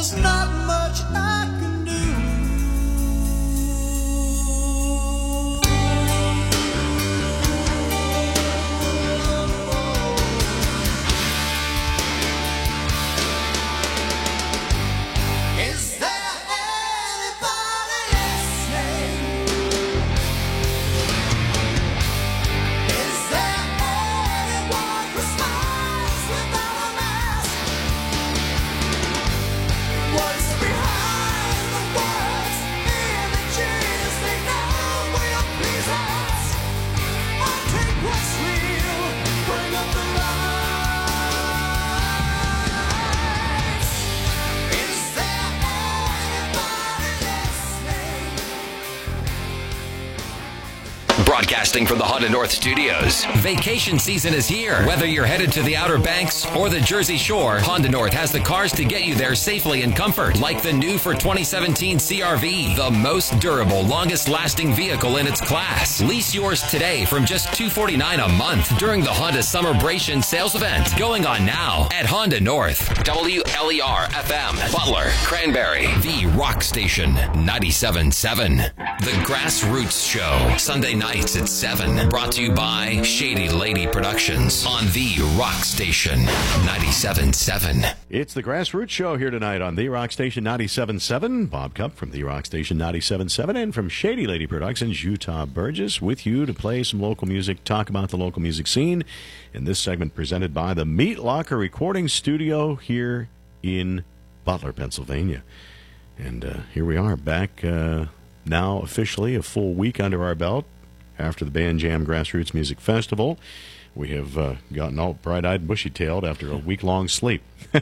there's not much I can do. Is there anybody listening? Is there anyone who smiles without a mask? What's behind the words, images they know will please us? I'll take what's real, bring up the lights. Is there anybody listening? Broadcasting from the Honda North Studios. Vacation season is here. Whether you're headed to the Outer Banks or the Jersey Shore, Honda North has the cars to get you there safely and comfort. Like the new for 2017 CR-V, the most durable, longest-lasting vehicle in its class. Lease yours today from just $249 a month during the Honda Summerbration sales event going on now at Honda North. WLER-FM, Butler, Cranberry, the Rock Station, 97.7. The Grassroots Show, Sunday nights at 7. Brought to you by Shady Lady Productions on the Rock Station, 97.7. It's the Grassroots Show here tonight on the Rock Station 97.7. Bob Cup from the Rock Station 97.7 and from Shady Lady Productions, Utah Burgess with you to play some local music, talk about the local music scene. In this segment presented by the Meat Locker Recording Studio here in Butler, Pennsylvania. And here we are back now officially a full week under our belt after the Band Jam Grassroots Music Festival. We have gotten all bright-eyed, bushy-tailed after a week-long sleep.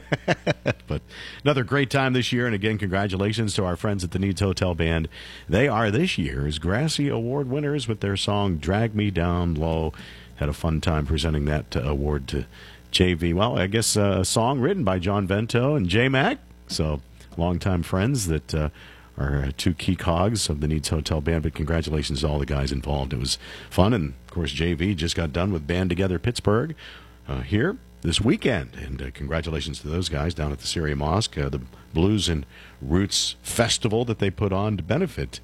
But another great time this year, and again, congratulations to our friends at the Needs Hotel Band. They are this year's Grassy Award winners with their song Drag Me Down Low. Had a fun time presenting that award to JV. Well, I guess a song written by John Vento and J-Mac, so longtime friends that are two key cogs of the Needs Hotel Band, but congratulations to all the guys involved. It was fun, and of course JV just got done with Band Together Pittsburgh here this weekend, and congratulations to those guys down at the Syria Mosque, the Blues and Roots Festival that they put on to benefit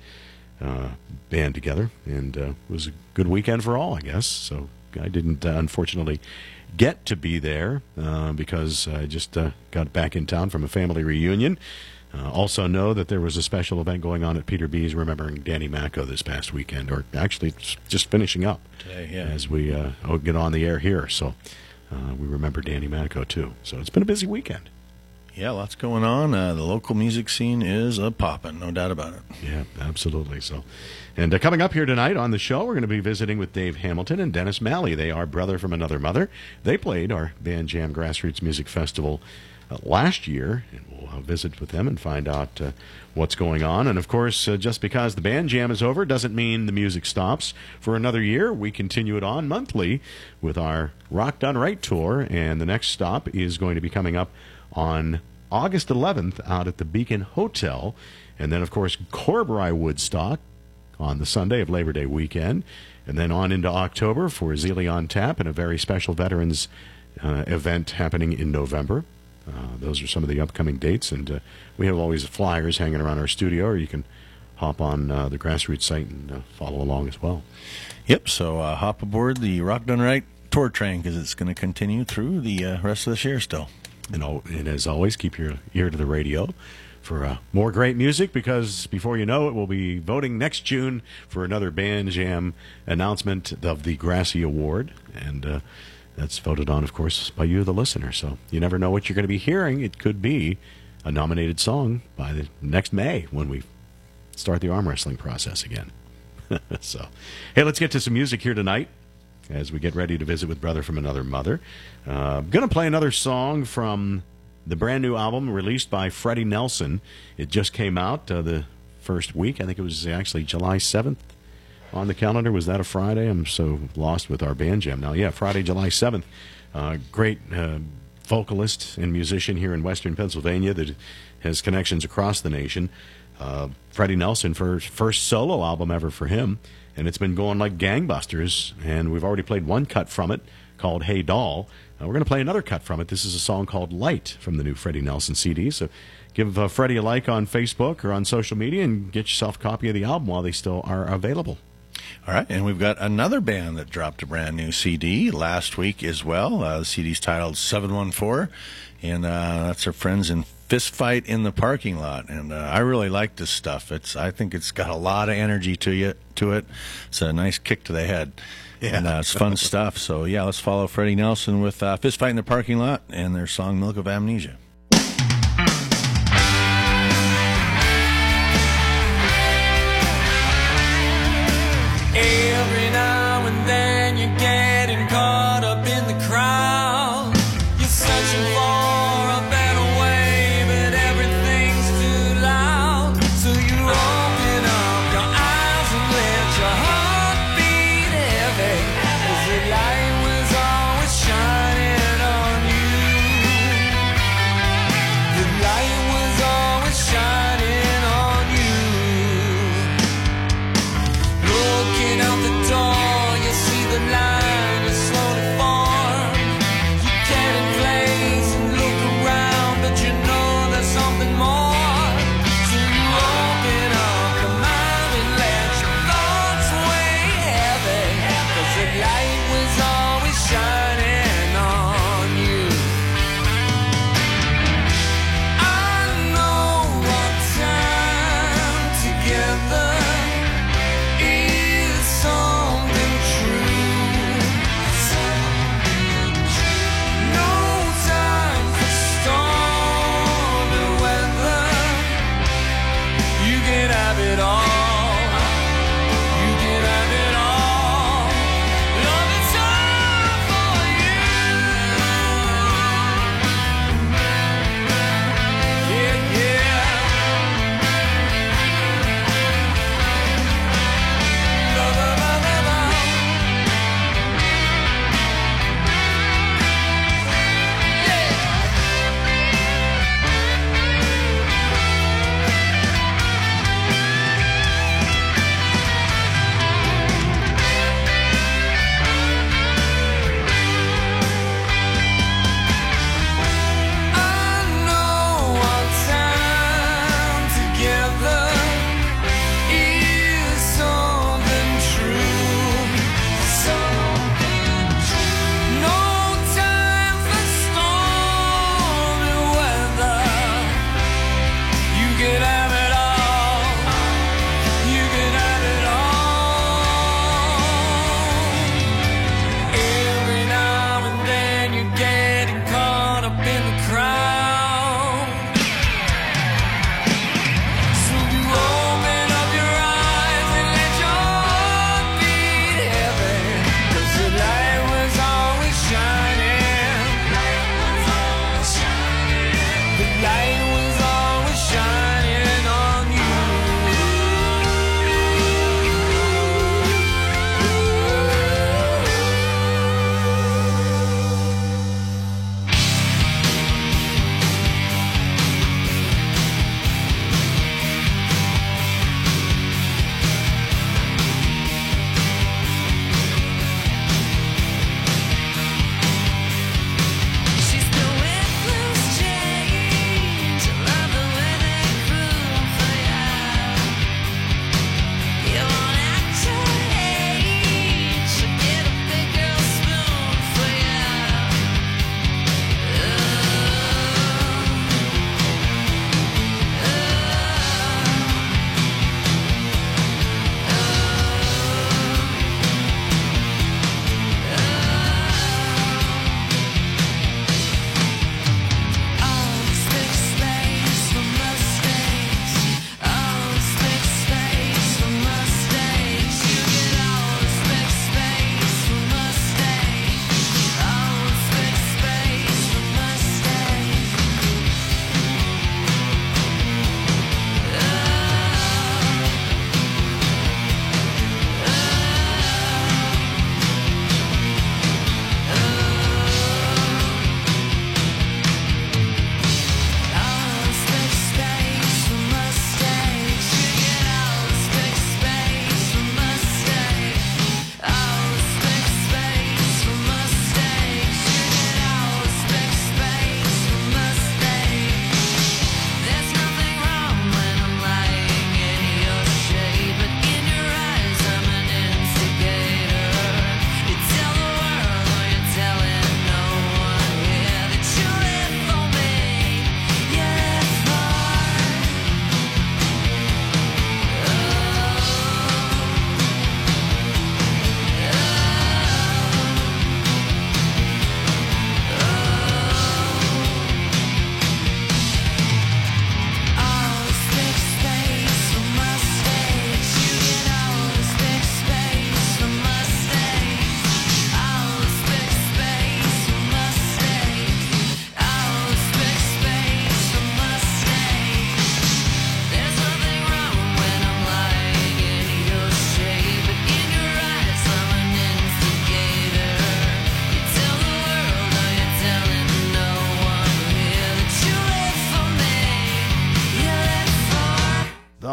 Band Together, and it was a good weekend for all, I guess. So I didn't unfortunately get to be there because I just got back in town from a family reunion. Also know that there was a special event going on at Peter B's remembering Danny Macco this past weekend, or actually it's just finishing up today, yeah, as we get on the air here. So we remember Danny Macco too. So it's been a busy weekend. Yeah, lots going on. The local music scene is a-poppin', no doubt about it. Yeah, absolutely. So, and coming up here tonight on the show, we're going to be visiting with Dave Hamilton and Dennis Malley. They are brother from another mother. They played our Band Jam Grassroots Music Festival last year, and we'll visit with them and find out what's going on. And of course, just because the Band Jam is over doesn't mean the music stops for another year. We continue it on monthly with our Rock Done Right tour, and the next stop is going to be coming up on August 11th out at the Beacon Hotel, and then of course Corbry Woodstock on the Sunday of Labor Day weekend, and then on into October for Zealy on Tap and a very special veterans event happening in November. Those are some of the upcoming dates, and we have always flyers hanging around our studio, or you can hop on the Grassroots site and follow along as well. Yep, so hop aboard the Rock Done Right tour train, because it's going to continue through the rest of this year still. And as always, keep your ear to the radio for more great music, because before you know it, we'll be voting next June for another Band Jam announcement of the Grassy Award, and that's voted on, of course, by you, the listener. So you never know what you're going to be hearing. It could be a nominated song by the next May when we start the arm wrestling process again. So, hey, let's get to some music here tonight as we get ready to visit with Brother from Another Mother. I'm going to play another song from the brand new album released by Freddie Nelson. It just came out the first week. I think it was actually July 7th on the calendar. Was that a Friday? I'm so lost with our Band Jam now. Yeah, Friday, July 7th. Great vocalist and musician here in Western Pennsylvania that has connections across the nation. Freddie Nelson, first solo album ever for him, and it's been going like gangbusters, and we've already played one cut from it called Hey Doll. We're going to play another cut from it. This is a song called Light from the new Freddie Nelson CD. So give Freddie a like on Facebook or on social media and get yourself a copy of the album while they still are available. All right, and we've got another band that dropped a brand new CD last week as well. The CD's titled 714, and that's our friends in Fist Fight in the Parking Lot. And I really like this stuff. I think it's got a lot of energy to it. It's a nice kick to the head. Yeah. And it's fun stuff. So, yeah, let's follow Freddie Nelson with Fist Fight in the Parking Lot and their song Milk of Amnesia. Every now and then you're getting caught up in the crowd. You're searching for a better way, but everything's too loud. So you open up your eyes and let your heart beat heavy, as the light was always shining on you.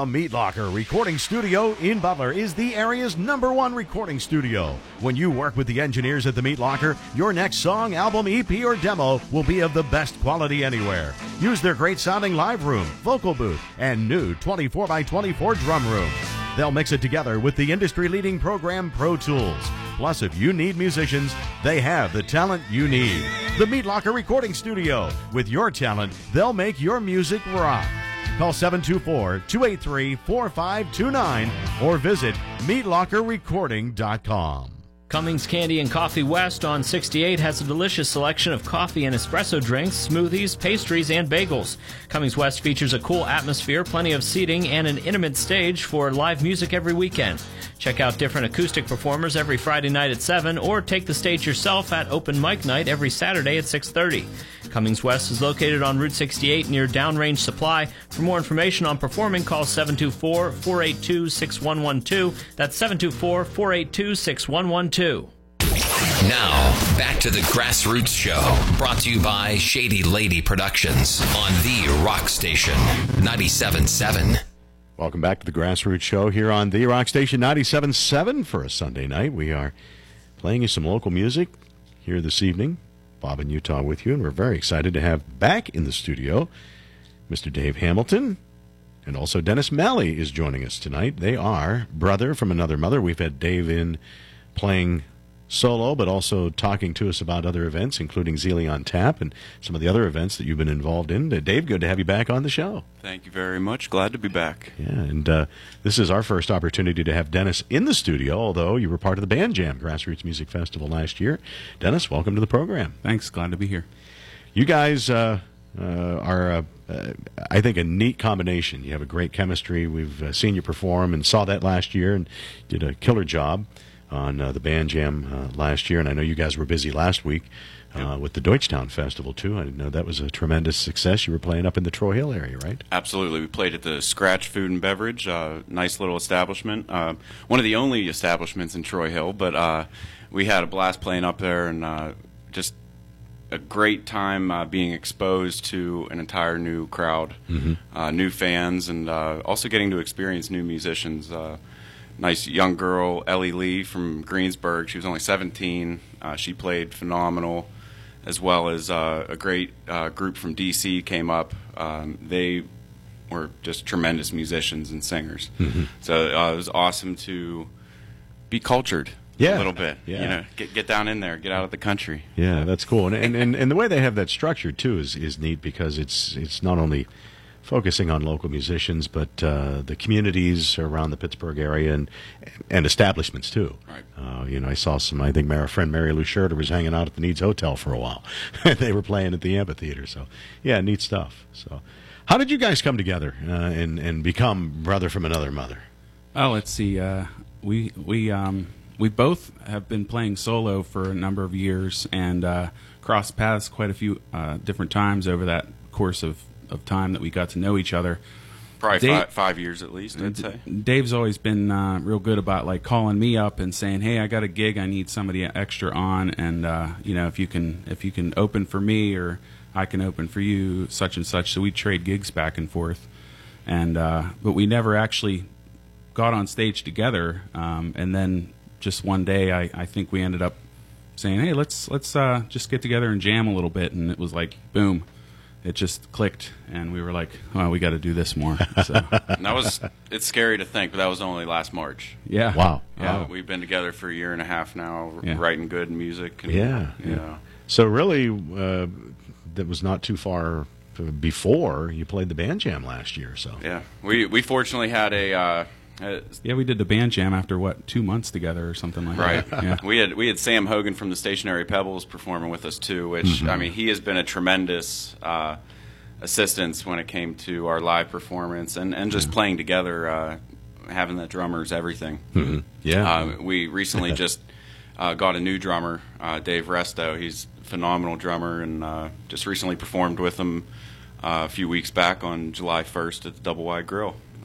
Meat Locker Recording Studio in Butler is the area's #1 recording studio. When you work with the engineers at the Meat Locker, your next song, album, EP, or demo will be of the best quality anywhere. Use their great sounding live room, vocal booth, and new 24x24 drum room. They'll mix it together with the industry-leading program Pro Tools. Plus, if you need musicians, they have the talent you need. The Meat Locker Recording Studio. With your talent, they'll make your music rock. Call 724-283-4529 or visit meatlockerrecording.com. Cummings Candy and Coffee West on 68 has a delicious selection of coffee and espresso drinks, smoothies, pastries, and bagels. Cummings West features a cool atmosphere, plenty of seating, and an intimate stage for live music every weekend. Check out different acoustic performers every Friday night at 7, or take the stage yourself at open mic night every Saturday at 6:30. Cummings West is located on Route 68 near Downrange Supply. For more information on performing, call 724-482-6112. That's 724-482-6112. Now, back to the Grassroots Show, brought to you by Shady Lady Productions on the Rock Station 97.7. Welcome back to the Grassroots Show here on the Rock Station 97.7 for a Sunday night. We are playing you some local music here this evening. Bob in Utah with you, and we're very excited to have back in the studio Mr. Dave Hamilton, and also Dennis Malley is joining us tonight. They are brother from another mother. We've had Dave in playing solo, but also talking to us about other events, including Zealy on Tap and some of the other events that you've been involved in. Dave, good to have you back on the show. Thank you very much. Glad to be back. Yeah, and this is our first opportunity to have Dennis in the studio, although you were part of the Band Jam Grassroots Music Festival last year. Dennis, welcome to the program. Thanks. Glad to be here. You guys are, I think, a neat combination. You have a great chemistry. We've seen you perform and saw that last year and did a killer job on the Band Jam last year, and I know you guys were busy last week with the Deutschtown Festival, too. I know that was a tremendous success. You were playing up in the Troy Hill area, right? Absolutely. We played at the Scratch Food and Beverage, nice little establishment. One of the only establishments in Troy Hill, but we had a blast playing up there, and just a great time being exposed to an entire new crowd, new fans, and also getting to experience new musicians. Nice young girl, Ellie Lee from Greensburg. She was only 17. She played phenomenal, as well as a great group from D.C. came up. They were just tremendous musicians and singers. So it was awesome to be cultured a little bit. Yeah. You know, get down in there, get out of the country. Yeah, that's cool. And the way they have that structured, too, is neat, because it's not only focusing on local musicians, but the communities around the Pittsburgh area and establishments too. Right. I saw some. I think my friend Mary Lou Schurter was hanging out at the Needs Hotel for a while. They were playing at the amphitheater. So yeah, neat stuff. So, how did you guys come together and become brother from another mother? Oh, let's see. We both have been playing solo for a number of years and crossed paths quite a few different times over that course of time that we got to know each other. Probably 5 years at least, I'd say. Dave's always been real good about like calling me up and saying, "Hey, I got a gig. I need somebody extra on, and if you can open for me, or I can open for you, such and such." So we trade gigs back and forth, and but we never actually got on stage together. And then just one day, I think we ended up saying, "Hey, let's just get together and jam a little bit," and it was like boom. It just clicked, and we were like, "Oh, we got to do this more." So. And it's scary to think, but that was only last March. Yeah. Wow. Yeah, we've been together for a year and a half now, writing good music. And, Yeah. So really, that was not too far before you played the Band Jam last year. So yeah, we fortunately had we did the Band Jam after 2 months together or something like right. that. Yeah. We had Sam Hogan from the Stationary Pebbles performing with us too, which I mean, he has been a tremendous assistance when it came to our live performance and just playing together. Having that drummer is everything. Yeah. We recently just got a new drummer, Dave Resto. He's a phenomenal drummer, and just recently performed with him a few weeks back on July 1st at the Double Wide Grill.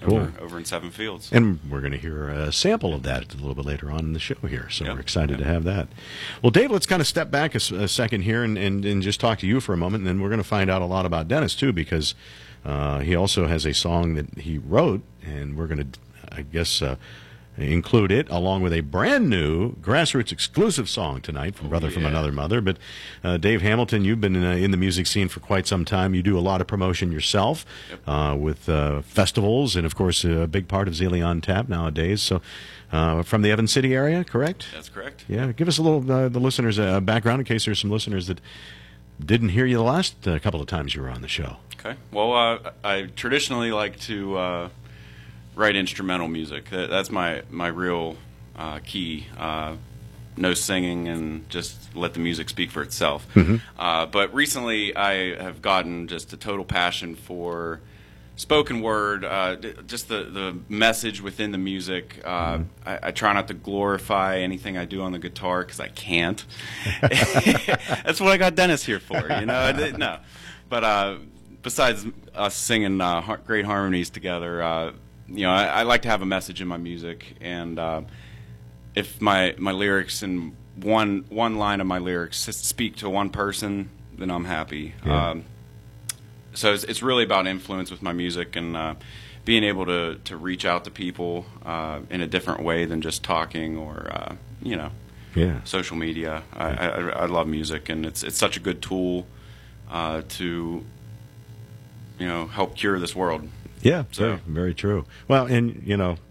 Cool. over in Seven Fields. And we're going to hear a sample of that a little bit later on in the show here. So Yep. we're excited to have that. Well, Dave, let's kind of step back a second here and just talk to you for a moment. And then we're going to find out a lot about Dennis, too, because he also has a song that he wrote. And we're going to, I guess, include it along with a brand new Grassroots exclusive song tonight from Brother from Another Mother. But Dave Hamilton, you've been in the music scene for quite some time. You do a lot of promotion yourself with festivals, and of course a big part of Zilly on Tap nowadays. So from the Evans City area, correct? That's correct. Yeah, give us a little the listeners background in case there's some listeners that didn't hear you the last couple of times you were on the show. Okay. Well, I traditionally like to write instrumental music. That's my real key. No singing, and just let the music speak for itself. But recently I have gotten just a total passion for spoken word, just the message within the music. I try not to glorify anything I do on the guitar because I can't. That's what I got Dennis here for, you know. No. But besides us singing great harmonies together, you know, I like to have a message in my music, and if my lyrics and one line of my lyrics speak to one person, then I'm happy. Yeah. So it's really about influence with my music, and being able to reach out to people in a different way than just talking or you know, social media. I love music, and it's such a good tool to, you know, help cure this world. Yeah, So- very true. Well, and, you know,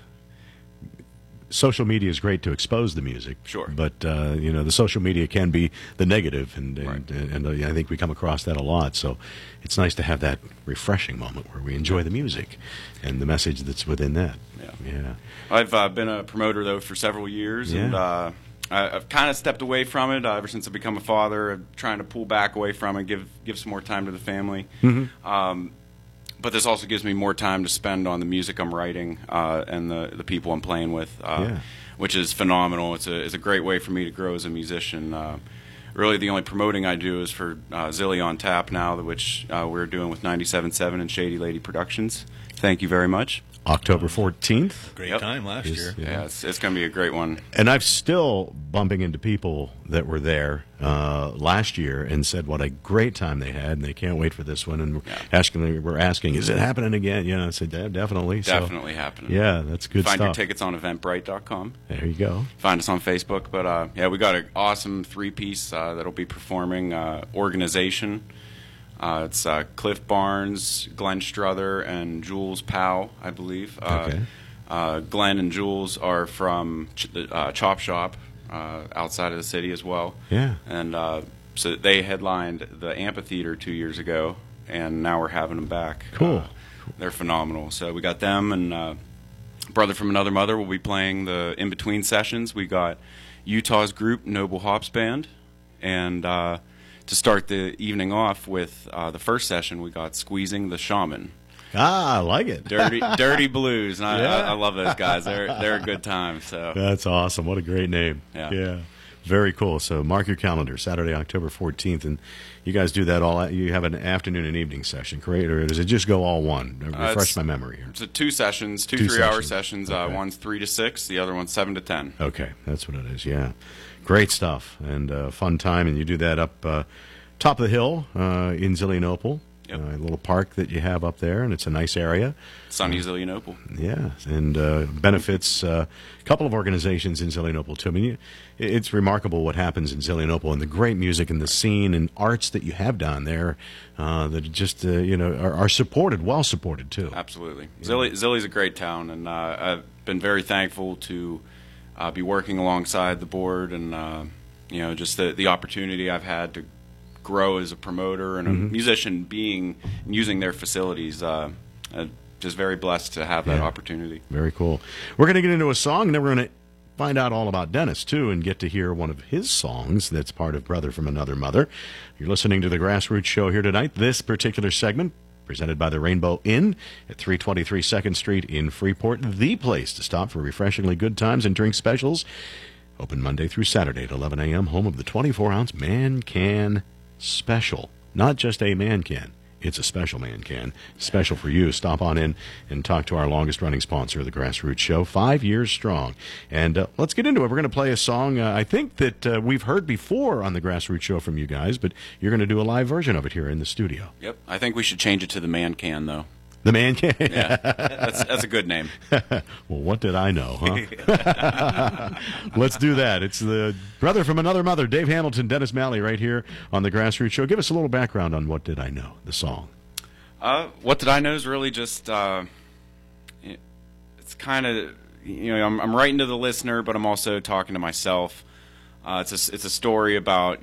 social media is great to expose the music. Sure. But, you know, the social media can be the negative, and Right. I think we come across that a lot. So it's nice to have that refreshing moment where we enjoy the music and the message that's within that. Yeah. I've been a promoter, though, for several years, Yeah. and I've kind of stepped away from it ever since I've become a father. I'm trying to pull back away from it, give some more time to the family. But this also gives me more time to spend on the music I'm writing and the people I'm playing with, which is phenomenal. It's a great way for me to grow as a musician. Really, the only promoting I do is for Zilly on Tap now, which we're doing with 97.7 and Shady Lady Productions. Thank you very much. October 14th. Great Yep. time last year. Yeah, it's going to be a great one. And I'm still bumping into people that were there last year and said what a great time they had, and they can't wait for this one. And we're asking, is it happening again? Yeah, I said, yeah, definitely. Definitely happening. Yeah, that's good Find your stuff. tickets on Eventbrite.com. There you go. Find us on Facebook. But yeah, we got an awesome three-piece that'll be performing Organization. It's Cliff Barnes, Glenn Struther, and Jules Powell, I believe. Okay. Glenn and Jules are from the Chop Shop outside of the city as well. Yeah. And so they headlined the amphitheater 2 years ago, and now we're having them back. Cool. They're phenomenal. So we got them, and Brother from Another Mother will be playing the in-between sessions. We got Utah's group, Noble Hops Band, and to start the evening off with the first session, we got Squeezing the Shaman. Ah, I like it. Dirty Blues, and Yeah. I love those guys. They're a good time. So That's awesome. What a great name. Yeah. Very cool. So mark your calendar, Saturday, October 14th. And you guys do that all, you have an afternoon and evening session, correct? Or does it just go all one? Refresh it's- my memory here. it's two sessions, two 3-hour sessions. Okay. One's 3 to 6, the other one's 7 to 10. Okay, that's what it is, yeah. Great stuff and fun time. And you do that up top of the hill in Zillionople. Yep. A little park that you have up there, and it's a nice area. Sunny Zillionople. Yeah, and benefits a couple of organizations in Zillionople, too. I mean, it's remarkable what happens in Zillionople and the great music and the scene and arts that you have down there that just, are supported, well supported, too. Absolutely. Zilly's a great town, and I've been very thankful to be working alongside the board and, just the opportunity I've had to grow as a promoter and a musician using their facilities. Just very blessed to have that opportunity. Very cool. We're going to get into a song, and then we're going to find out all about Dennis, too, and get to hear one of his songs that's part of Brother from Another Mother. You're listening to the Grassroots Show here tonight. This particular segment presented by the Rainbow Inn at 323 2nd Street in Freeport, the place to stop for refreshingly good times and drink specials. Open Monday through Saturday at 11 a.m., home of the 24-ounce Man Can Special. Not just a man can. it's a special man can. Special for you. Stop on in and talk to our longest-running sponsor of the Grassroots Show, 5 years strong. And let's get into it. We're going to play a song I think that we've heard before on the Grassroots Show from you guys, but you're going to do a live version of it here in the studio. Yep. I think we should change it to the Man Can, though. The Man Can? Yeah, that's a good name. Well, what did I know, huh? Let's do that. It's the brother from another mother, Dave Hamilton, Dennis Malley, right here on the Grassroots Show. Give us a little background on What Did I Know, the song. What Did I Know is really just, it's kind of, I'm writing to the listener, but I'm also talking to myself. It's a story about,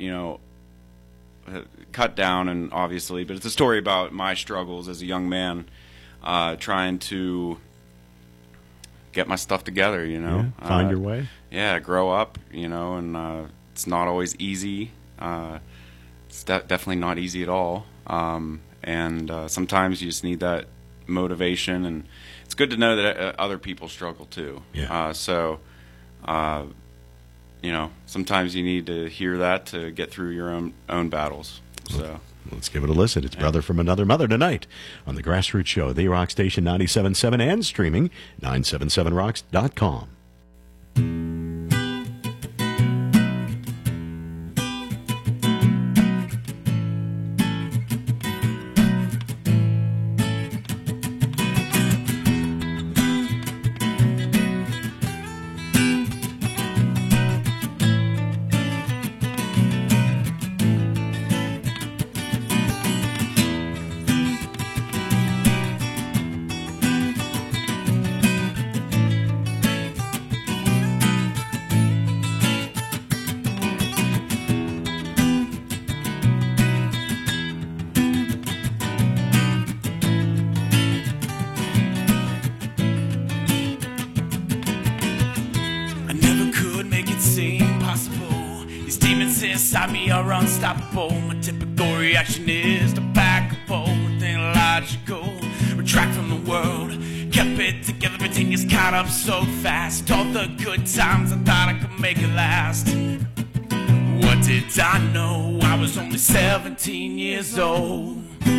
cut down, and obviously, but it's a story about my struggles as a young man. Trying to get my stuff together, Find your way. Yeah, grow up, and it's not always easy. It's definitely not easy at all. And sometimes you just need that motivation, and it's good to know that other people struggle too. Yeah. Sometimes you need to hear that to get through your own battles. So. Let's give it a listen. It's Brother from Another Mother tonight on the Grassroots Show, the Rock Station 97.7 and streaming 977rocks.com. Inside me are unstoppable. My typical reaction is to back up, everything logical. Retract from the world, kept it together, but thing is caught up so fast. All the good times I thought I could make it last. What did I know? I was only 17 years old.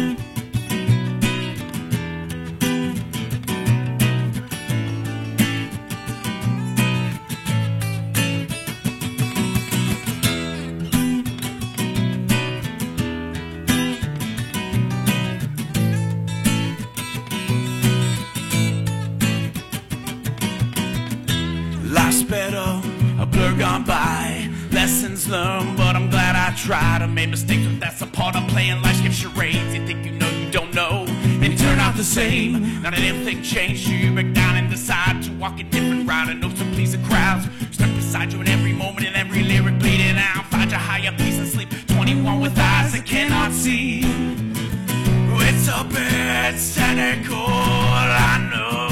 Better, a blur gone by, lessons learned, but I'm glad I tried. I made mistakes, but that's a part of playing life's game charades. You think you know, you don't know, and you turn out the same. Not a damn thing changed you, break down and decide to walk a different route and know to please the crowds. Stuck beside you in every moment and every lyric bleeding out. Find your higher peace and sleep. 21 with eyes that cannot see. It's a bit cynical, I know.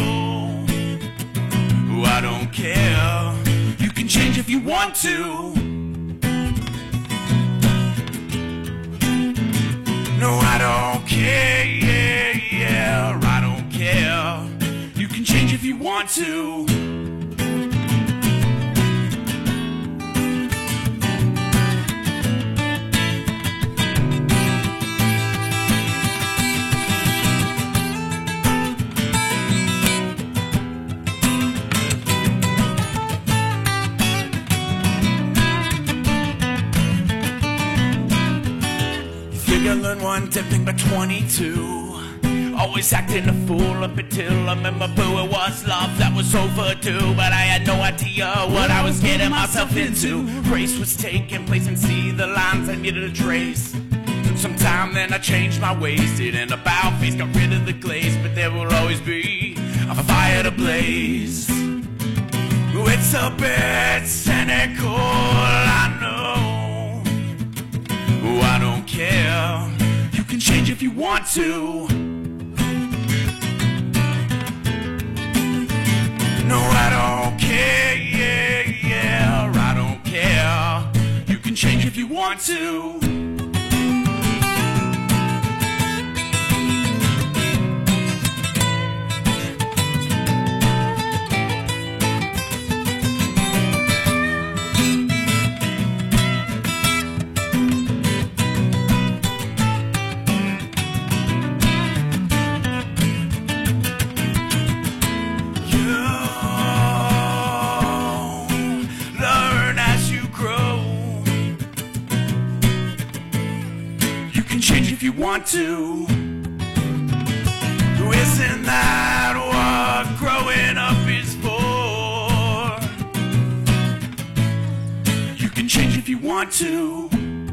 I don't care. You can change if you want to. No, I don't care. Yeah, I don't care. You can change if you want to. I learned one damn thing by 22. Always acting a fool up until I remember boo. It was love that was overdue, but I had no idea what I was getting myself into. Race was taking place and see the lines I needed to trace. Took some time, then I changed my ways. Didn't about face, got rid of the glaze, but there will always be a fire to blaze. It's a bit cynical, I know. I don't care. You can change if you want to. No, I don't care. Yeah, I don't care. You can change if you want to. can change if you want to. Isn't that what growing up is for? You can change if you want to.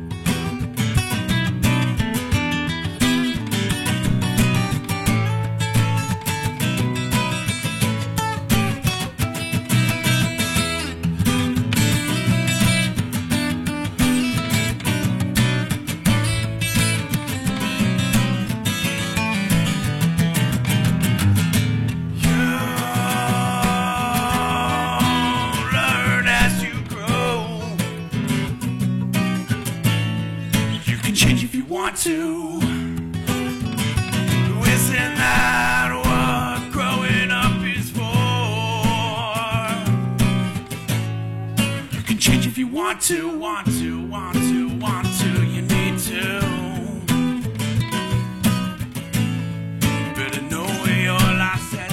To. Isn't that what growing up is for? You can change if you want to, want to, want to, want to, you need to. Better know where your life's at.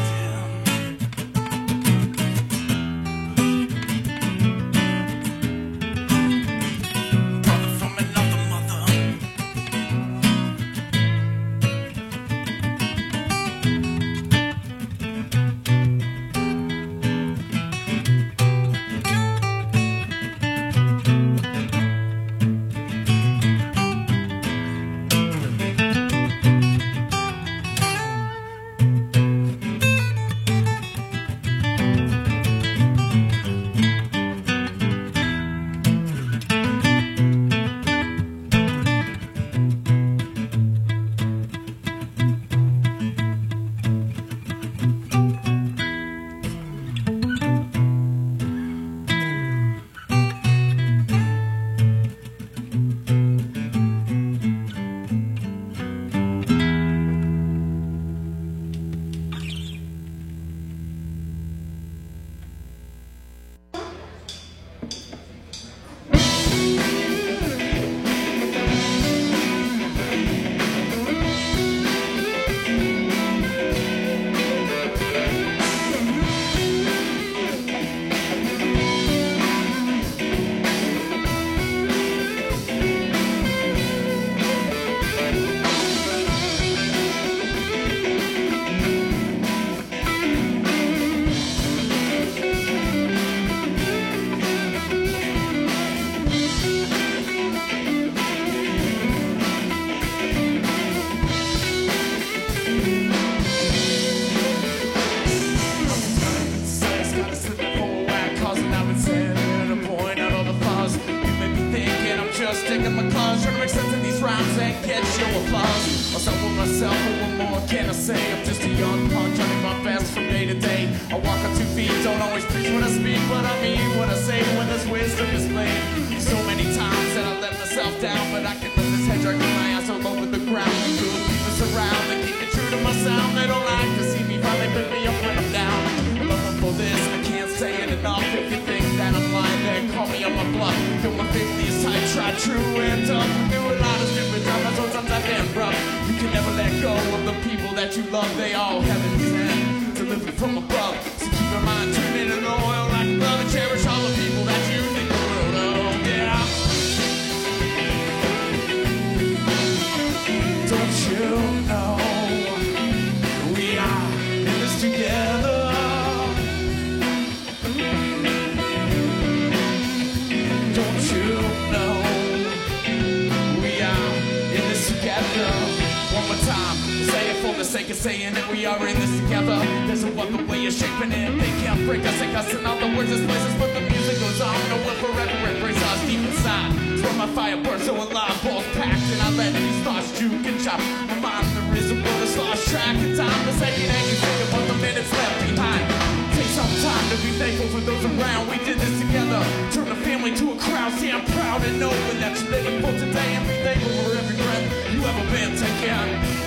Saying that we are in this together. There's a other way of shaping it. They can't break us, take us in other words, this places, but the music goes on. No will forever embrace us deep inside. It's where my fire burns so alive, both packed, and I let these thoughts juke and chop. My mind, there is a world that's lost track of time. The second and you think about the minutes left behind. Take some time to be thankful for those around. We did this together. Turn the family to a crowd. See, I'm proud and knowing that you're living for today and be thankful for every breath you ever been taking.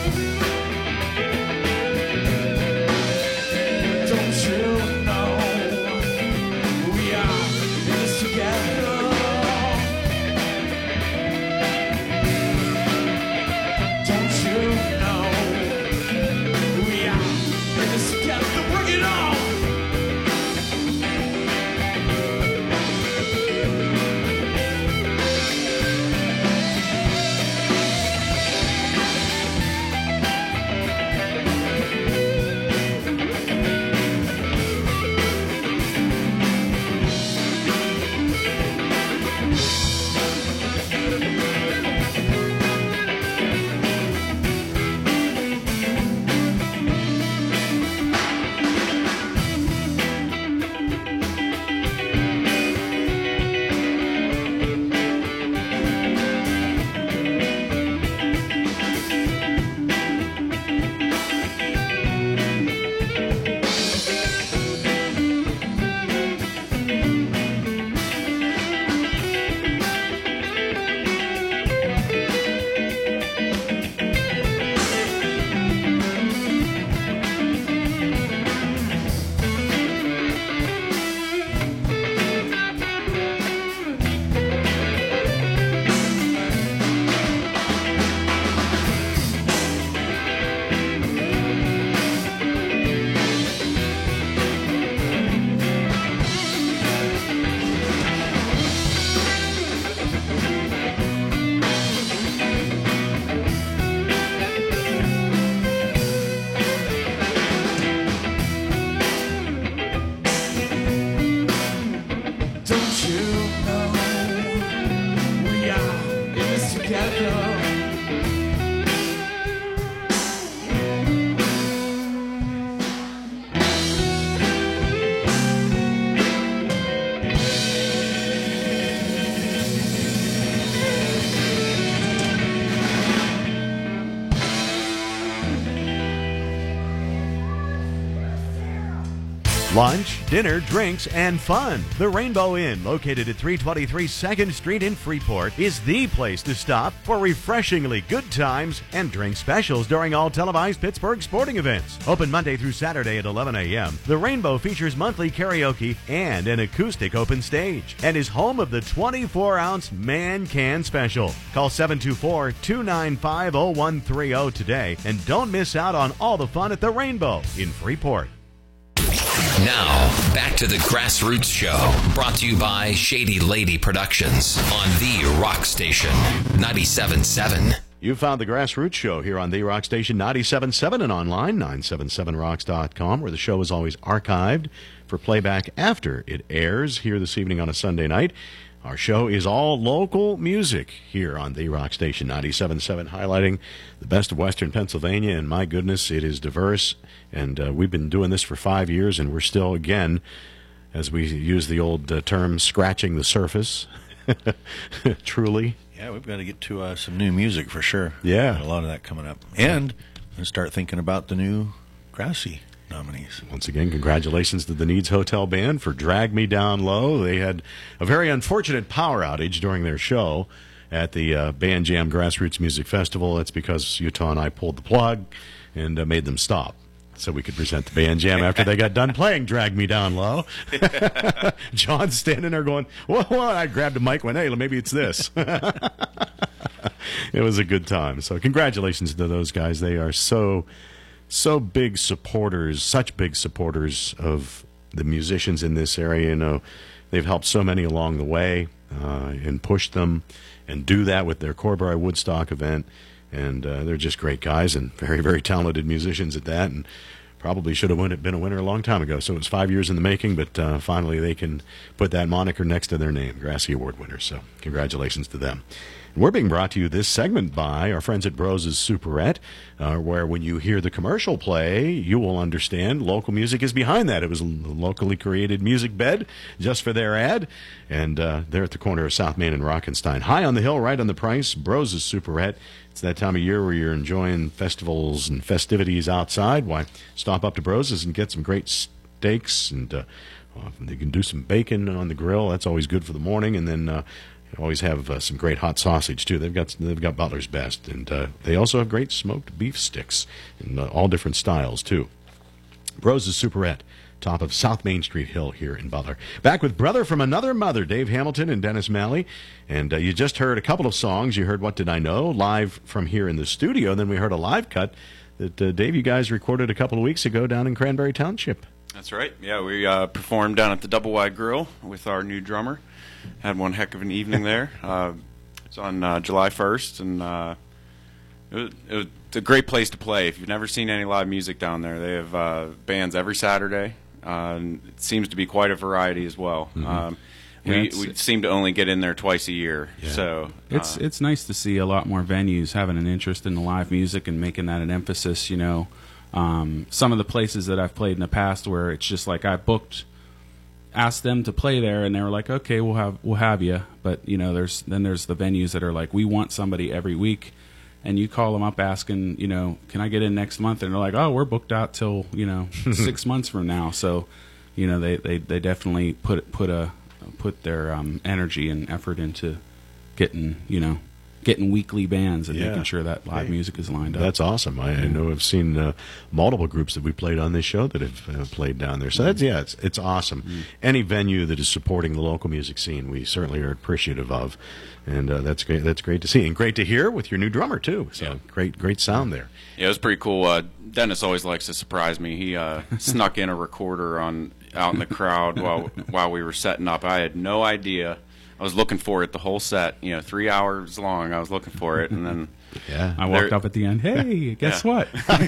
Lunch, dinner, drinks, and fun. The Rainbow Inn, located at 323 2nd Street in Freeport, is the place to stop for refreshingly good times and drink specials during all televised Pittsburgh sporting events. Open Monday through Saturday at 11 a.m., the Rainbow features monthly karaoke and an acoustic open stage and is home of the 24-ounce Man Can Special. Call 724-295-0130 today and don't miss out on all the fun at the Rainbow in Freeport. Now, back to the Grassroots Show, brought to you by Shady Lady Productions on The Rock Station 97.7. You found the Grassroots Show here on the Rock Station 97.7 and online, 977rocks.com, where the show is always archived for playback after it airs here this evening on a Sunday night. Our show is all local music here on the Rock Station 97.7, highlighting the best of Western Pennsylvania, and my goodness, it is diverse, and we've been doing this for 5 years, and we're still, again, as we use the old term, scratching the surface, truly. Yeah, we've got to get to some new music for sure. Yeah. Got a lot of that coming up. And start thinking about the new Grassy nominees. Once again, congratulations to the Needs Hotel Band for Drag Me Down Low. They had a very unfortunate power outage during their show at the Band Jam Grassroots Music Festival. That's because Utah and I pulled the plug and made them stop so we could present the Band Jam after they got done playing Drag Me Down Low. John's standing there going, what? I grabbed a mic and went, hey, maybe it's this. It was a good time. So congratulations to those guys. They are so big supporters, such big supporters of the musicians in this area. You know, they've helped so many along the way and pushed them, and do that with their Corbury Woodstock event. And they're just great guys and very, very talented musicians at that, and probably should have been a winner a long time ago. So it was 5 years in the making, but finally they can put that moniker next to their name, Grassy Award winners. So congratulations to them. We're being brought to you this segment by our friends at Bros' Superette, where when you hear the commercial play, you will understand local music is behind that. It was a locally created music bed just for their ad, and they're at the corner of South Main and Rockenstein. High on the hill, right on the price, Bros' Superette. It's that time of year where you're enjoying festivals and festivities outside. Why, stop up to Bros' and get some great steaks, and they can do some bacon on the grill. That's always good for the morning, and then always have some great hot sausage too. They've got Butler's Best, and they also have great smoked beef sticks in all different styles too. Bros' Superette, top of South Main Street Hill here in Butler. Back with Brother from Another Mother, Dave Hamilton and Dennis Malley, and you just heard a couple of songs. You heard What Did I Know live from here in the studio, and then we heard a live cut that Dave, you guys recorded a couple of weeks ago down in Cranberry Township. That's right. Yeah, we performed down at the Double Wide Grill with our new drummer. Had one heck of an evening there. It's on July 1st, and it was a great place to play. If you've never seen any live music down there, they have bands every Saturday. It seems to be quite a variety as well. Mm-hmm. We seem to only get in there twice a year. Yeah. So it's nice to see a lot more venues having an interest in the live music and making that an emphasis. You know, some of the places that I've played in the past where it's just like I asked them to play there, and they were like, okay, we'll have you. But you know, there's the venues that are like, we want somebody every week, and you call them up asking, you know, can I get in next month? And they're like, oh, we're booked out till 6 months from now. So, you know, they definitely put their energy and effort into getting weekly bands and making sure that live music is lined up. That's awesome. I know I've seen multiple groups that we played on this show that have played down there. So it's awesome. Mm. Any venue that is supporting the local music scene, we certainly are appreciative of, and that's great. That's great to see, and great to hear with your new drummer too. So great sound there. Yeah, it was pretty cool. Dennis always likes to surprise me. He snuck in a recorder out in the crowd while we were setting up. I had no idea. I was looking for it the whole set, 3 hours long. I was looking for it, and then I walked up at the end. Hey, guess what?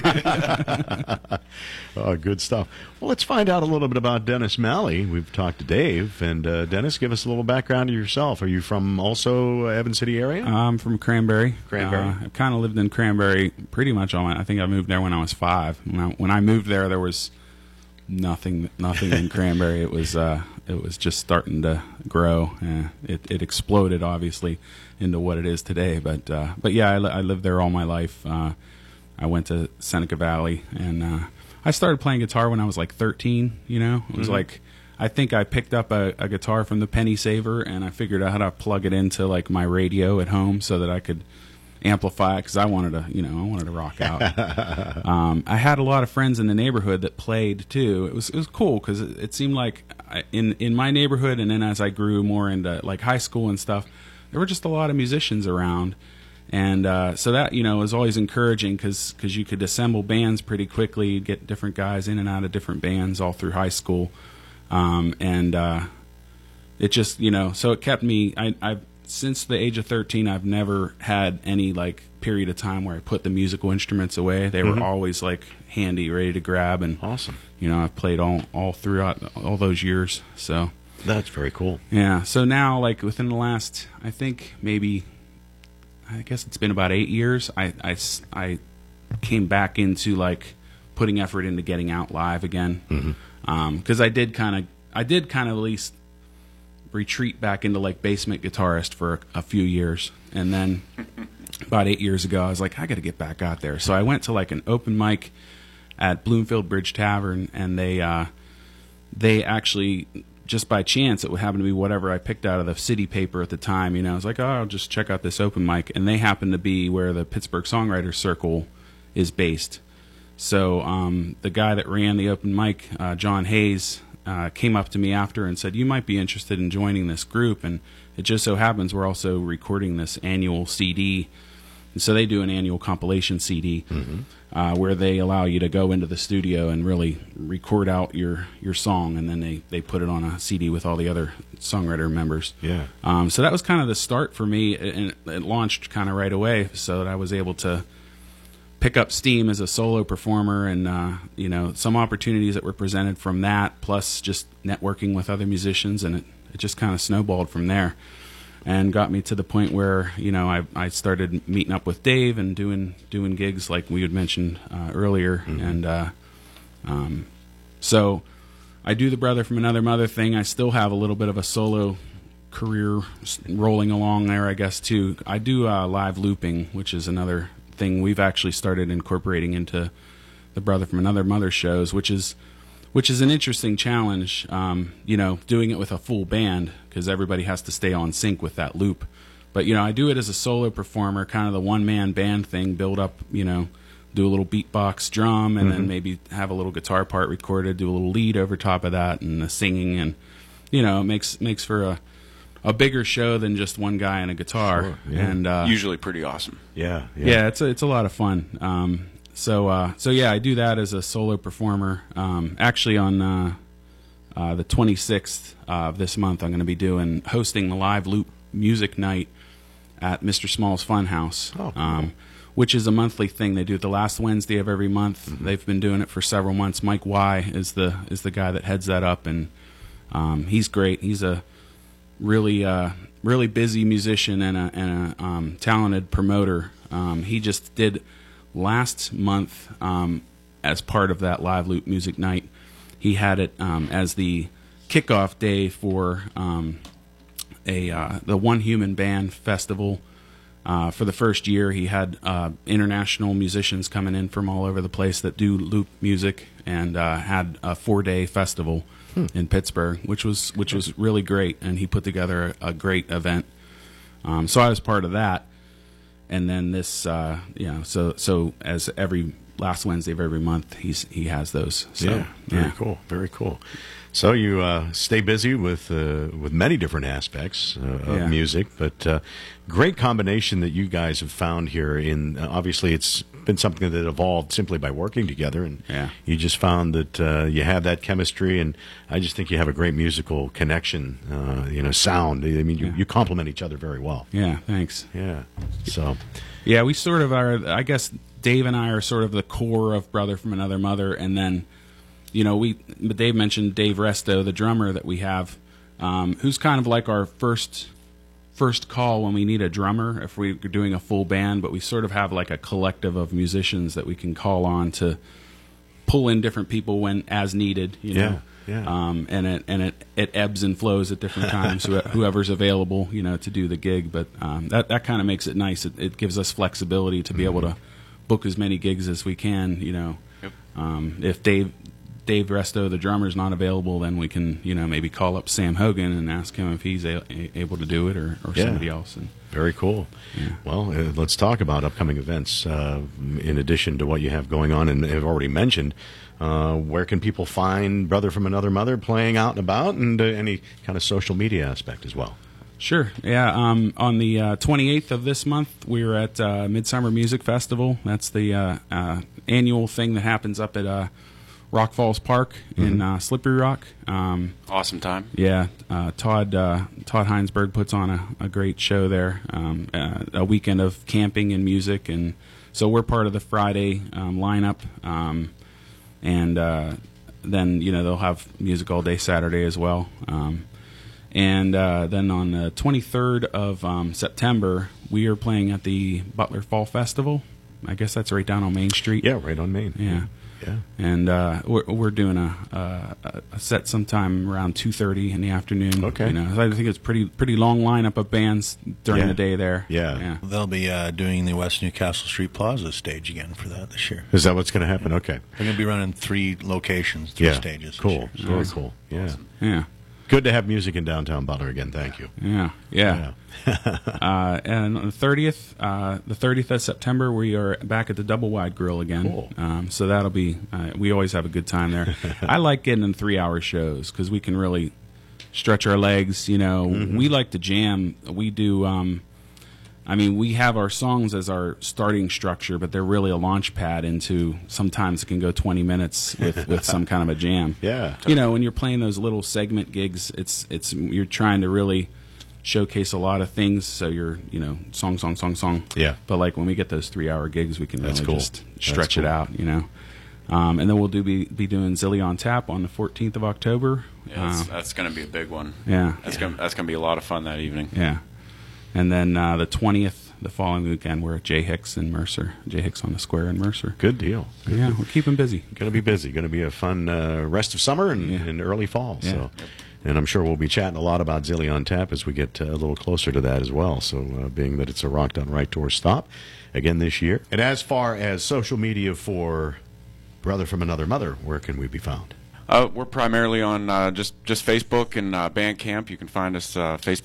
Oh, good stuff. Well, let's find out a little bit about Dennis Malley. We've talked to Dave, and Dennis, give us a little background of yourself. Are you from also Evans City area? I'm from Cranberry. I've kind of lived in Cranberry pretty much all my. I think I moved there when I was 5. When I moved there was nothing in Cranberry. It was just starting to grow. It exploded, obviously, into what it is today. But yeah, I lived there all my life. I went to Seneca Valley, and I started playing guitar when I was like 13. You know, it was like I think I picked up a guitar from the Penny Saver, and I figured out how to plug it into like my radio at home so that I could amplify it because I wanted to rock out. I had a lot of friends in the neighborhood that played too. It was cool because it seemed like in my neighborhood, and then as I grew more into like high school and stuff, there were just a lot of musicians around. And so that, was always encouraging because you could assemble bands pretty quickly. You'd get different guys in and out of different bands all through high school. It just, so it kept me, I've since the age of 13, I've never had any like period of time where I put the musical instruments away. They were always like handy, ready to grab. And awesome. I've played all throughout all those years. So that's very cool. Yeah. So now, like within the last, I think maybe, I guess it's been about 8 years. I came back into like putting effort into getting out live again. Because I did kind of at least retreat back into like basement guitarist for a few years, and then about 8 years ago I was like, I got to get back out there. So I went to like an open mic at Bloomfield Bridge Tavern, and they actually, just by chance, it would happen to be whatever I picked out of the city paper at the time. I was like, oh, I'll just check out this open mic, and they happened to be where the Pittsburgh Songwriters Circle is based. So the guy that ran the open mic, John Hayes, came up to me after and said, you might be interested in joining this group. And it just so happens we're also recording this annual CD. And so they do an annual compilation CD where they allow you to go into the studio and really record out your song, and then they put it on a CD with all the other songwriter members. Yeah. So that was kind of the start for me, and it launched kind of right away so that I was able to pick up steam as a solo performer, and some opportunities that were presented from that, plus just networking with other musicians, and it just kind of snowballed from there, and got me to the point where I started meeting up with Dave and doing gigs like we had mentioned earlier, and so I do the Brother from Another Mother thing. I still have a little bit of a solo career rolling along there, I guess, too. I do live looping, which is another thing we've actually started incorporating into the Brother from Another Mother shows, which is an interesting challenge, doing it with a full band, because everybody has to stay on sync with that loop. But I do it as a solo performer, kind of the one-man band thing, build up, do a little beatbox drum, and then maybe have a little guitar part recorded, do a little lead over top of that, and the singing, and it makes for a bigger show than just one guy and a guitar. Sure, yeah. And usually pretty awesome. Yeah, it's a lot of fun. So I do that as a solo performer. Actually, on the 26th of this month, I'm going to be hosting the Live Loop Music Night at Mr. Small's Funhouse, which is a monthly thing. They do it the last Wednesday of every month. They've been doing it for several months. Mike Y is the guy that heads that up, and he's great. He's a really busy musician and a talented promoter. He just did last month, as part of that Live Loop Music Night, he had it as the kickoff day for the One Human Band Festival. For the first year, he had international musicians coming in from all over the place that do loop music, and had a 4-day festival in Pittsburgh, which was really great, and he put together a great event. So I was part of that, and then this, so as every last Wednesday of every month, he has those. So, very cool. So you stay busy with many different aspects of music, but great combination that you guys have found here. Obviously, it's been something that evolved simply by working together, and you just found that you have that chemistry, and I just think you have a great musical connection. Sound. I mean, you complement each other very well. Yeah, thanks. Yeah. So. Yeah, we sort of are. I guess Dave and I are sort of the core of Brother from Another Mother, and then. Dave mentioned Dave Resto, the drummer that we have, who's kind of like our first call when we need a drummer if we're doing a full band, but we sort of have like a collective of musicians that we can call on to pull in different people when as needed. And it ebbs and flows at different times. Whoever's available, to do the gig, but that kind of makes it nice. It gives us flexibility to be able to book as many gigs as we can, Yep. If Dave Resto, the drummer, is not available, then we can maybe call up Sam Hogan and ask him if he's able to do it, or somebody else. And very cool. Yeah. Well, let's talk about upcoming events in addition to what you have going on, and have already mentioned. Where can people find Brother from Another Mother playing out and about, and any kind of social media aspect as well? Sure. Yeah. On the 28th of this month, we're at Midsummer Music Festival. That's the annual thing that happens up at Rock Falls Park in Slippery Rock. Awesome time. Yeah. Todd Heinsberg puts on a great show there. A weekend of camping and music, and so we're part of the Friday lineup. And then they'll have music all day Saturday as well. And then on the 23rd of September, we are playing at the Butler Fall Festival. I guess that's right down on Main Street. Yeah, right on Main. Yeah. And we're doing a set sometime around 2:30 in the afternoon. Okay. I think it's pretty long lineup of bands during the day there. Yeah. They'll be doing the West Newcastle Street Plaza stage again for that this year. Is that what's going to happen? Okay. They're going to be running 3 locations, 3 stages. Cool. This year. Very cool. Yeah. Awesome. Yeah. Good to have music in downtown Butler again. Thank you. Yeah. And on the 30th of September, we are back at the Double Wide Grill again. Cool. So that'll be, we always have a good time there. I like getting in 3-hour shows because we can really stretch our legs. We like to jam. We do, we have our songs as our starting structure, but they're really a launch pad into, sometimes it can go 20 minutes with some kind of a jam. Yeah. When you're playing those little segment gigs, you're trying to really showcase a lot of things, so you're song. Yeah. But like when we get those 3-hour gigs, we can really cool. just stretch it out. And then we'll be doing Zilly on Tap on the 14th of October. Yeah, that's going to be a big one. Yeah. That's going to be a lot of fun that evening. Yeah. And then the 20th, the following weekend, we're at Jay Hicks in Mercer. Jay Hicks on the Square in Mercer. Good deal. Yeah, we're keeping busy. Going to be busy. Going to be a fun rest of summer and early fall. Yeah. So, and I'm sure we'll be chatting a lot about Zilly on Tap as we get a little closer to that as well. So, being that it's a Rock Done Right tour stop again this year. And as far as social media for Brother from Another Mother, where can we be found? We're primarily on just Facebook and Bandcamp. You can find us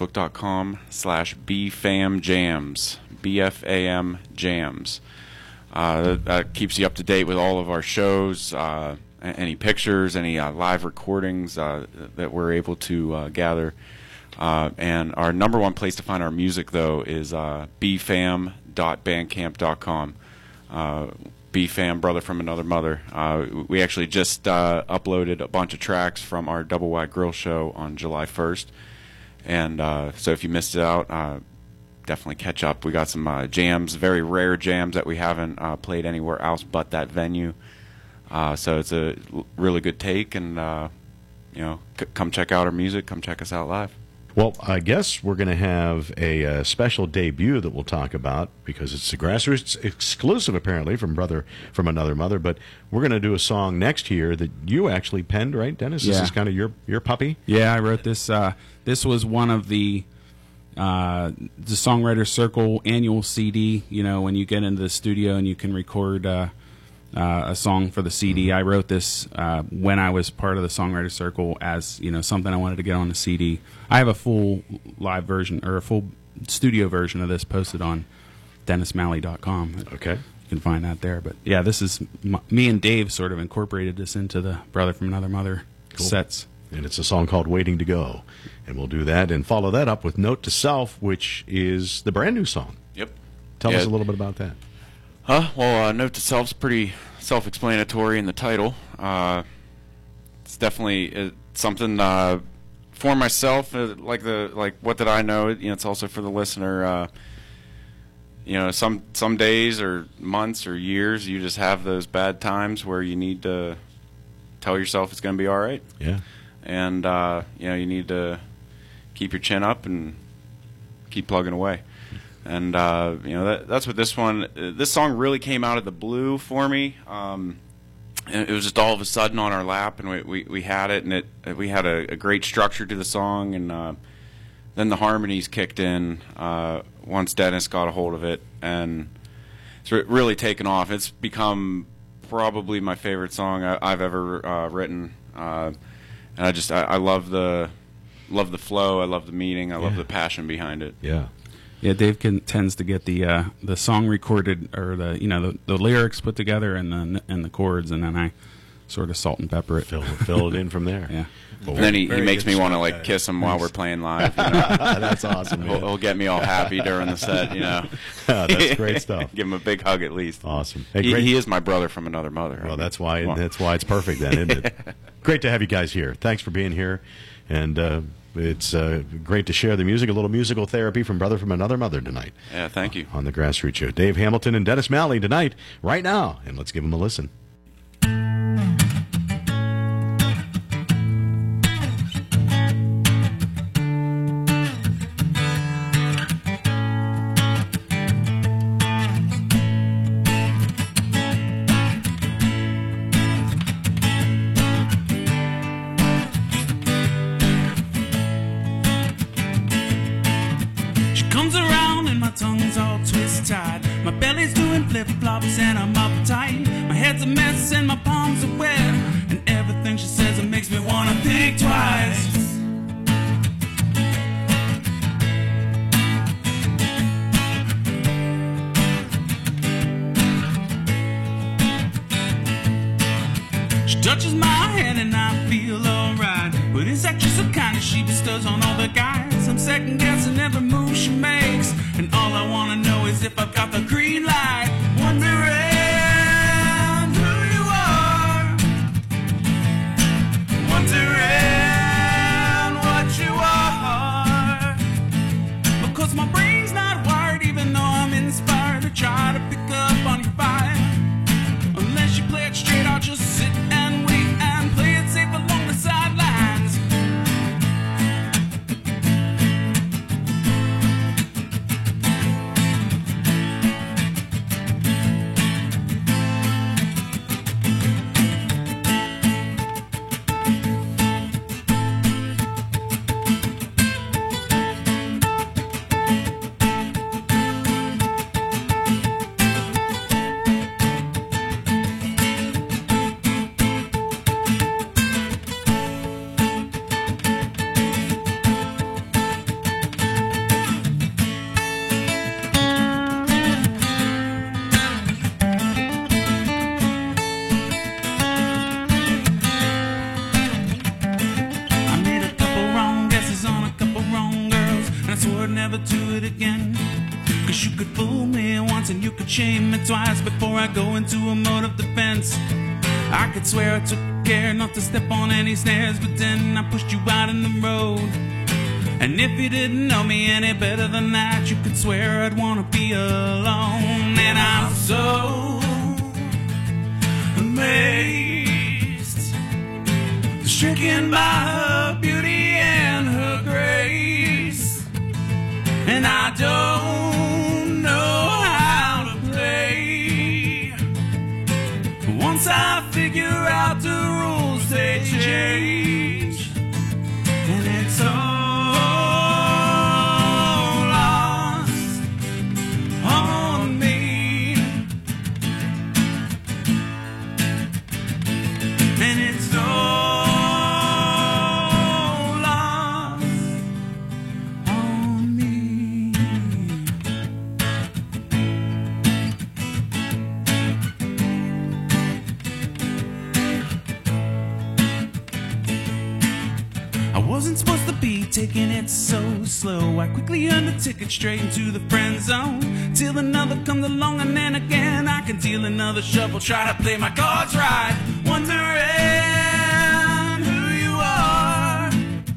facebook.com/bfamjams, BFAM Jams. That keeps you up to date with all of our shows, any pictures, any live recordings that we're able to gather. And our number one place to find our music, though, is bfam.bandcamp.com. BFAM, Brother from Another Mother. We actually just uploaded a bunch of tracks from our Double Wide Grill show on July 1st. And so if you missed it out, definitely catch up. We got some jams, very rare jams that we haven't played anywhere else but that venue. So it's a really good take, and come check out our music, come check us out live. Well, I guess we're going to have a special debut that we'll talk about because it's a Grassroots exclusive, apparently, from Brother from Another Mother. But we're going to do a song next year that you actually penned, right, Dennis? Yeah. This is kind of your puppy? Yeah, I wrote this. This was one of the Songwriters Circle annual CD. When you get into the studio and you can record a song for the CD. I wrote this when I was part of the Songwriters Circle as something I wanted to get on the CD. I have a full live version or a full studio version of this posted on DennisMalley.com. Okay, you can find that there. But yeah, this is me and Dave sort of incorporated this into the Brother from Another Mother sets. And it's a song called Waiting to Go. And we'll do that and follow that up with Note to Self, which is the brand new song. Yep. Tell us a little bit about that. Well, Note to Self's pretty self-explanatory in the title. It's definitely something for myself. Like what did I know? It's also for the listener. Some days or months or years, you just have those bad times where you need to tell yourself it's going to be all right. Yeah. And you need to keep your chin up and keep plugging away. And that's what this song really came out of the blue for me. And it was just all of a sudden on our lap, and we had it, and we had a great structure to the song, and then the harmonies kicked in once Dennis got a hold of it, and it's really taken off. It's become probably my favorite song I've ever written, and I love the flow. I love the meaning. I love the passion behind it. Yeah. Yeah, Dave tends to get the song recorded, or the lyrics put together and the chords, and then I sort of salt and pepper it. Fill it in from there. Yeah. And then he makes me want to stuff, kiss him while we're playing live. That's awesome, man. He'll get me all happy during the set. That's great stuff. Give him a big hug at least. Awesome. Hey, He is my brother from another mother. Well, that's why it's perfect then, isn't it? Great to have you guys here. Thanks for being here, and it's great to share the music, a little musical therapy from Brother from Another Mother tonight. Yeah, thank you. On the Grassroots Show. Dave Hamilton and Dennis Malley tonight, right now, and let's give them a listen. Tongue's all twist-tied. My belly's doing flip-flops and I'm uptight. My head's a mess and my palms are wet. And everything she says, it makes me wanna think twice. She touches my head and I feel alright. But is that just the kind of she bestows on all the guys? I'm second-guessing every move she makes. And all I wanna know is if I've got the green light. Wondering who you are. Wondering what you are. Because my brain's not wired, even though I'm inspired to try to pick up on your vibe. Unless you play it straight, I'll just sit and wait and play it safe along the sidelines. Shame me twice before I go into a mode of defense. I could swear I took care not to step on any snares, but then I pushed you out in the road. And if you didn't know me any better than that, you could swear I'd want to be alone. And I'm so amazed, stricken by her beauty and her grace. And I don't know once I figure out the rules, they change, and it's all lost on me, and it's all lost on me. Wasn't supposed to be taking it so slow. I quickly earned a ticket straight into the friend zone. Till another comes along and then again I can deal another shuffle, try to play my cards right. Wondering who you are.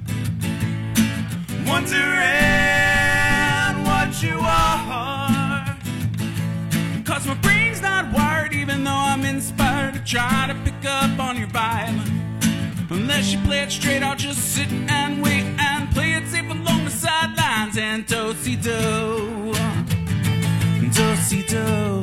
Wondering what you are. Cause my brain's not wired, even though I'm inspired to try to pick up on your vibe. Unless you play it straight, I'll just sit and wait and play it safe along the sidelines. And do-si-do, do-si-do.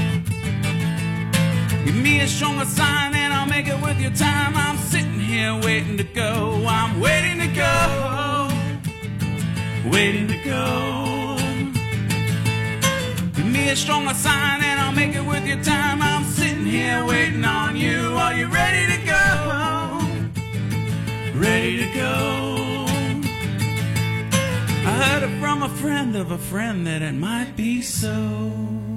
Give me a stronger sign and I'll make it with your time. I'm sitting here waiting to go. I'm waiting to go, waiting to go. Give me a stronger sign and I'll make it with your time. I'm sitting here there waiting on you. Are you ready to go? Ready to go. I heard it from a friend of a friend that it might be so.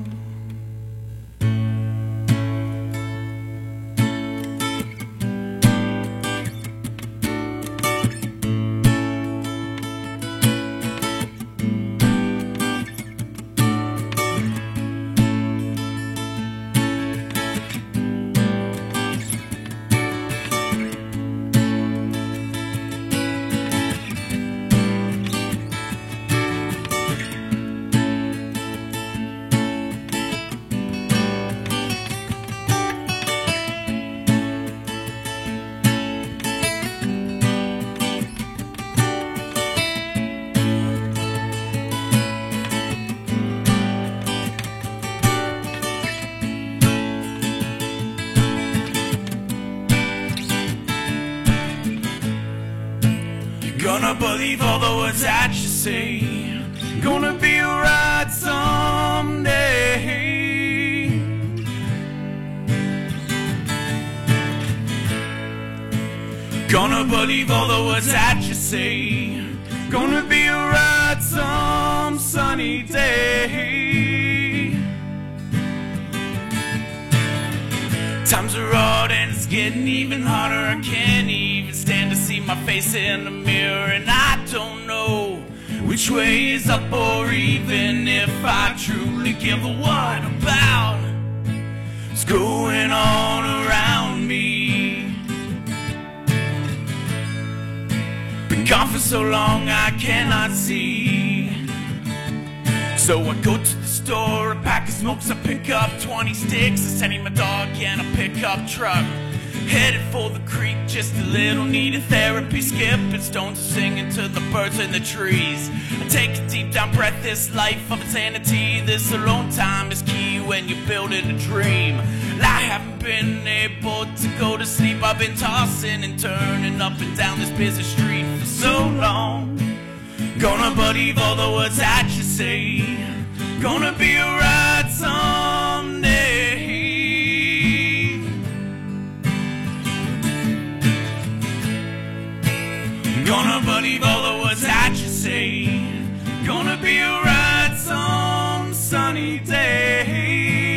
Gonna believe all the words that you say. Gonna be right someday. Gonna believe all the words that you say. Gonna be right some sunny day. Times are hard and it's getting even harder. I can't even stand to see my face in the mirror, and I don't know which way is up or even if I truly give a what about what's going on around me. Been gone for so long I cannot see. So I go to the store, a pack of smokes, I pick up 20 sticks, I send my dog and a pickup truck. Headed for the creek, just a little needed therapy. Skipping stones and singing to the birds in the trees. I take a deep down breath, this life of insanity. This alone time is key when you're building a dream. I haven't been able to go to sleep. I've been tossing and turning up and down this busy street for so long. Gonna believe all the words that you say. Gonna be alright someday. Gonna believe all the words that you say. Gonna be alright some sunny day.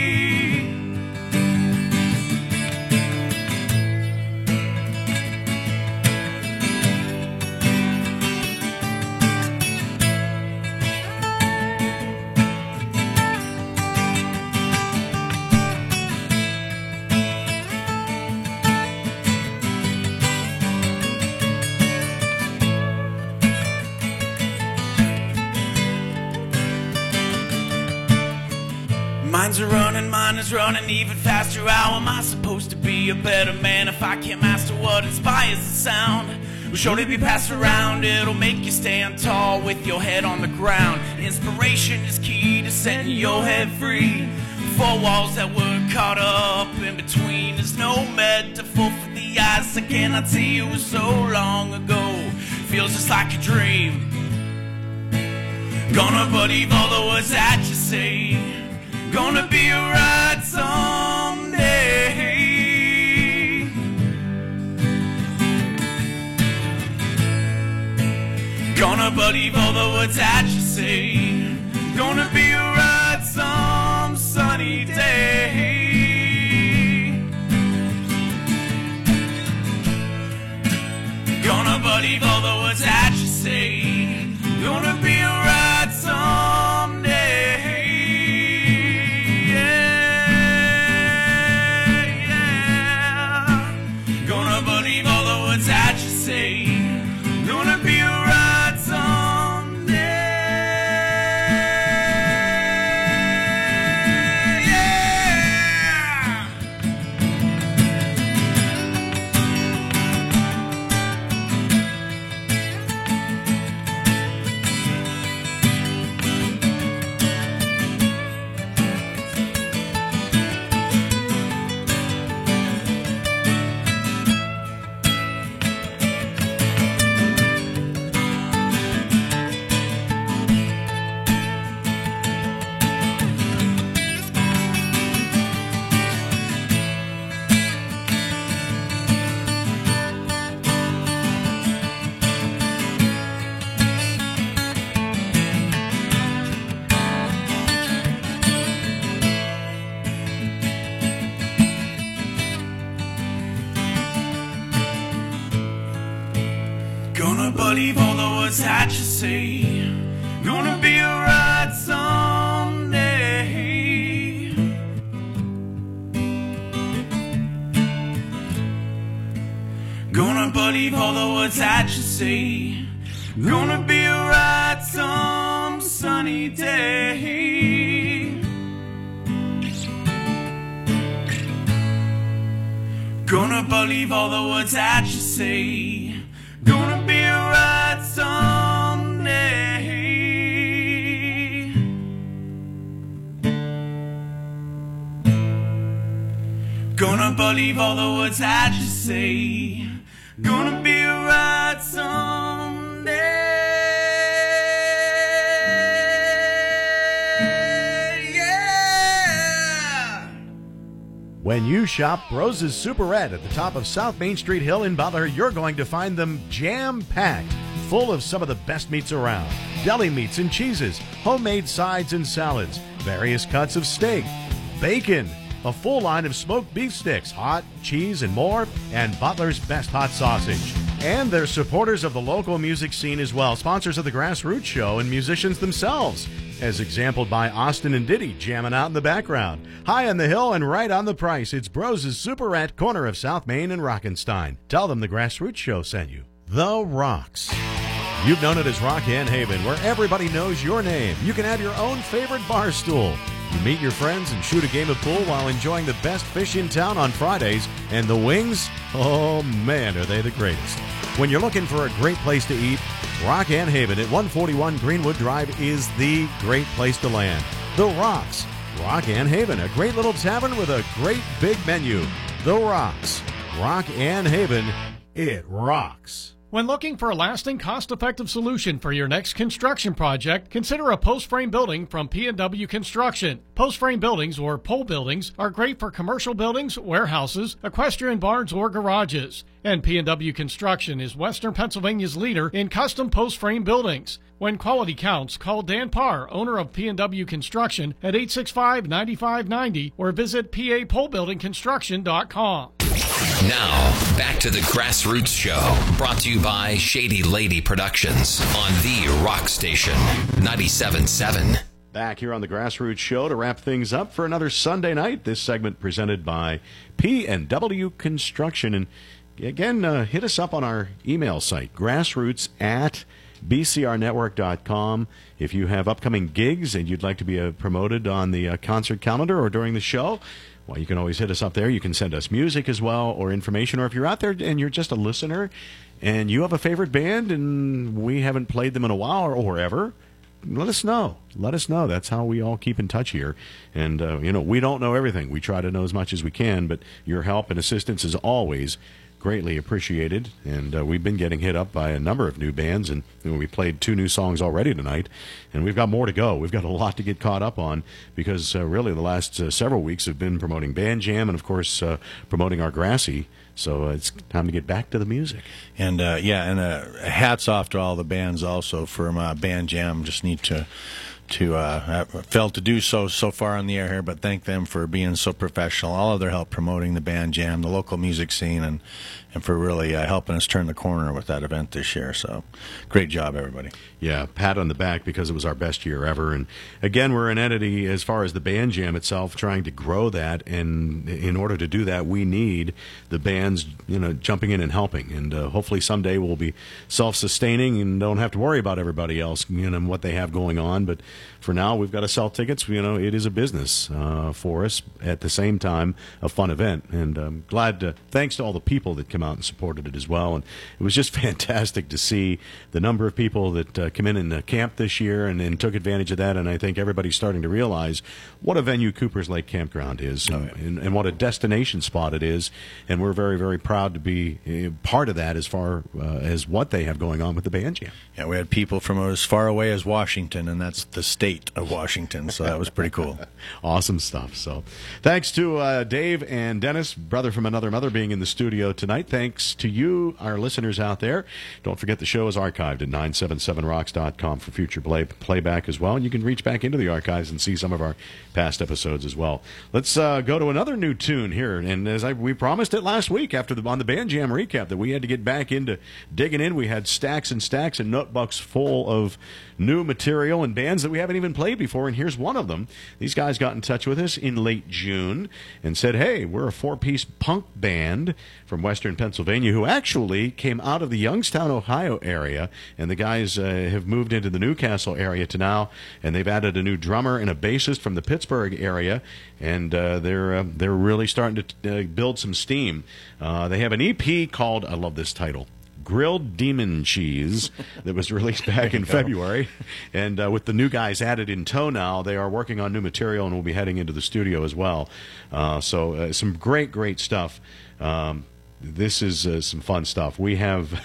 Mine's a running, mine is running even faster. How am I supposed to be a better man if I can't master what inspires the sound? Will surely be passed around, it'll make you stand tall with your head on the ground. Inspiration is key to setting your head free. Four walls that were caught up in between. There's no metaphor for the eyes I cannot see. It was so long ago, feels just like a dream. Gonna believe all the words that you say. Gonna be alright someday. Gonna believe all the words that you say. Gonna be alright some sunny day. Gonna believe all the words that you say. Gonna be alright someday. That you say, gonna be alright someday. believe all the words that you say. Gonna be alright someday. Gonna believe all the words that you say. Gonna be alright some sunny day. Gonna believe all the words that you say. Gonna be alright someday. Gonna believe all the words that you say. Gonna be alright someday. Yeah. When you shop Rose's Superette at the top of South Main Street Hill in Butler, you're going to find them jam-packed, full of some of the best meats around. Deli meats and cheeses, homemade sides and salads, various cuts of steak, bacon, a full line of smoked beef sticks, hot, cheese, and more, and Butler's best hot sausage. And they're supporters of the local music scene as well, sponsors of the Grassroots Show and musicians themselves, as exampled by Austin and Diddy jamming out in the background. High on the hill and right on the price, it's Brose's Superette, corner of South Main and Rockenstein. Tell them the Grassroots Show sent you. The Rocks. You've known it as Rock and Haven, where everybody knows your name. You can have your own favorite bar stool. You meet your friends and shoot a game of pool while enjoying the best fish in town on Fridays. And the wings? Oh, man, are they the greatest. When you're looking for a great place to eat, Rock and Haven at 141 Greenwood Drive is the great place to land. The Rocks. Rock and Haven, a great little tavern with a great big menu. The Rocks. Rock and Haven, it rocks. When looking for a lasting, cost-effective solution for your next construction project, consider a post-frame building from P&W Construction. Post-frame buildings, or pole buildings, are great for commercial buildings, warehouses, equestrian barns, or garages. And P&W Construction is Western Pennsylvania's leader in custom post-frame buildings. When quality counts, call Dan Parr, owner of P&W Construction, at 865-9590 or visit papolebuildingconstruction.com. Now, back to the Grassroots Show, brought to you by Shady Lady Productions on the Rock Station 97.7. Back here on the Grassroots Show to wrap things up for another Sunday night. This segment presented by P&W Construction. And again, hit us up on our email site, grassroots@bcrnetwork.com. If you have upcoming gigs and you'd like to be promoted on the concert calendar or during the show, well, you can always hit us up there. You can send us music as well or information. Or if you're out there and you're just a listener and you have a favorite band and we haven't played them in a while or ever, let us know. Let us know. That's how we all keep in touch here. And, we don't know everything. We try to know as much as we can, but your help and assistance is always greatly appreciated. And we've been getting hit up by a number of new bands, and we played 2 new songs already tonight, and we've got more to go. We've got a lot to get caught up on because really the last several weeks have been promoting Band Jam and, of course, promoting our Grassy. So it's time to get back to the music. And, hats off to all the bands also for Band Jam. Just need to failed to do so far on the air here, but thank them for being so professional, all of their help promoting the Band Jam, the local music scene, and for really helping us turn the corner with that event this year. So great job, everybody. Yeah, pat on the back because it was our best year ever. And again, we're an entity as far as the Band Jam itself trying to grow that, and in order to do that, we need the bands jumping in and helping. And hopefully someday we'll be self-sustaining and don't have to worry about everybody else and what they have going on. But for now, we've got to sell tickets. It is a business for us. At the same time, a fun event. And I'm glad thanks to all the people that come out and supported it as well. And it was just fantastic to see the number of people that come in and camp this year and took advantage of that. And I think everybody's starting to realize what a venue Cooper's Lake Campground is and what a destination spot it is. And we're very, very proud to be part of that as far as what they have going on with the Band Jam. Yeah, we had people from as far away as Washington, and that's the state of Washington. So that was pretty cool. Awesome stuff. So thanks to Dave and Dennis, brother from another mother, being in the studio tonight. Thanks to you, our listeners out there. Don't forget the show is archived at 977rocks.com for future playback as well. And you can reach back into the archives and see some of our past episodes as well. Let's go to another new tune here. And as we promised it last week on the Band Jam recap, that we had to get back into digging in. We had stacks and stacks and notebooks full of new material and bands that we haven't even played before, and here's one of them. These guys got in touch with us in late June and said, hey, we're a 4-piece punk band from Western Pennsylvania who actually came out of the Youngstown, Ohio area, and the guys have moved into the Newcastle area to now, and they've added a new drummer and a bassist from the Pittsburgh area, and they're really starting to build some steam. They have an EP called, I love this title, Grilled Demon Cheese, that was released back in February. And with the new guys added in tow now, they are working on new material and will be heading into the studio as well. So some great stuff. This is some fun stuff. We have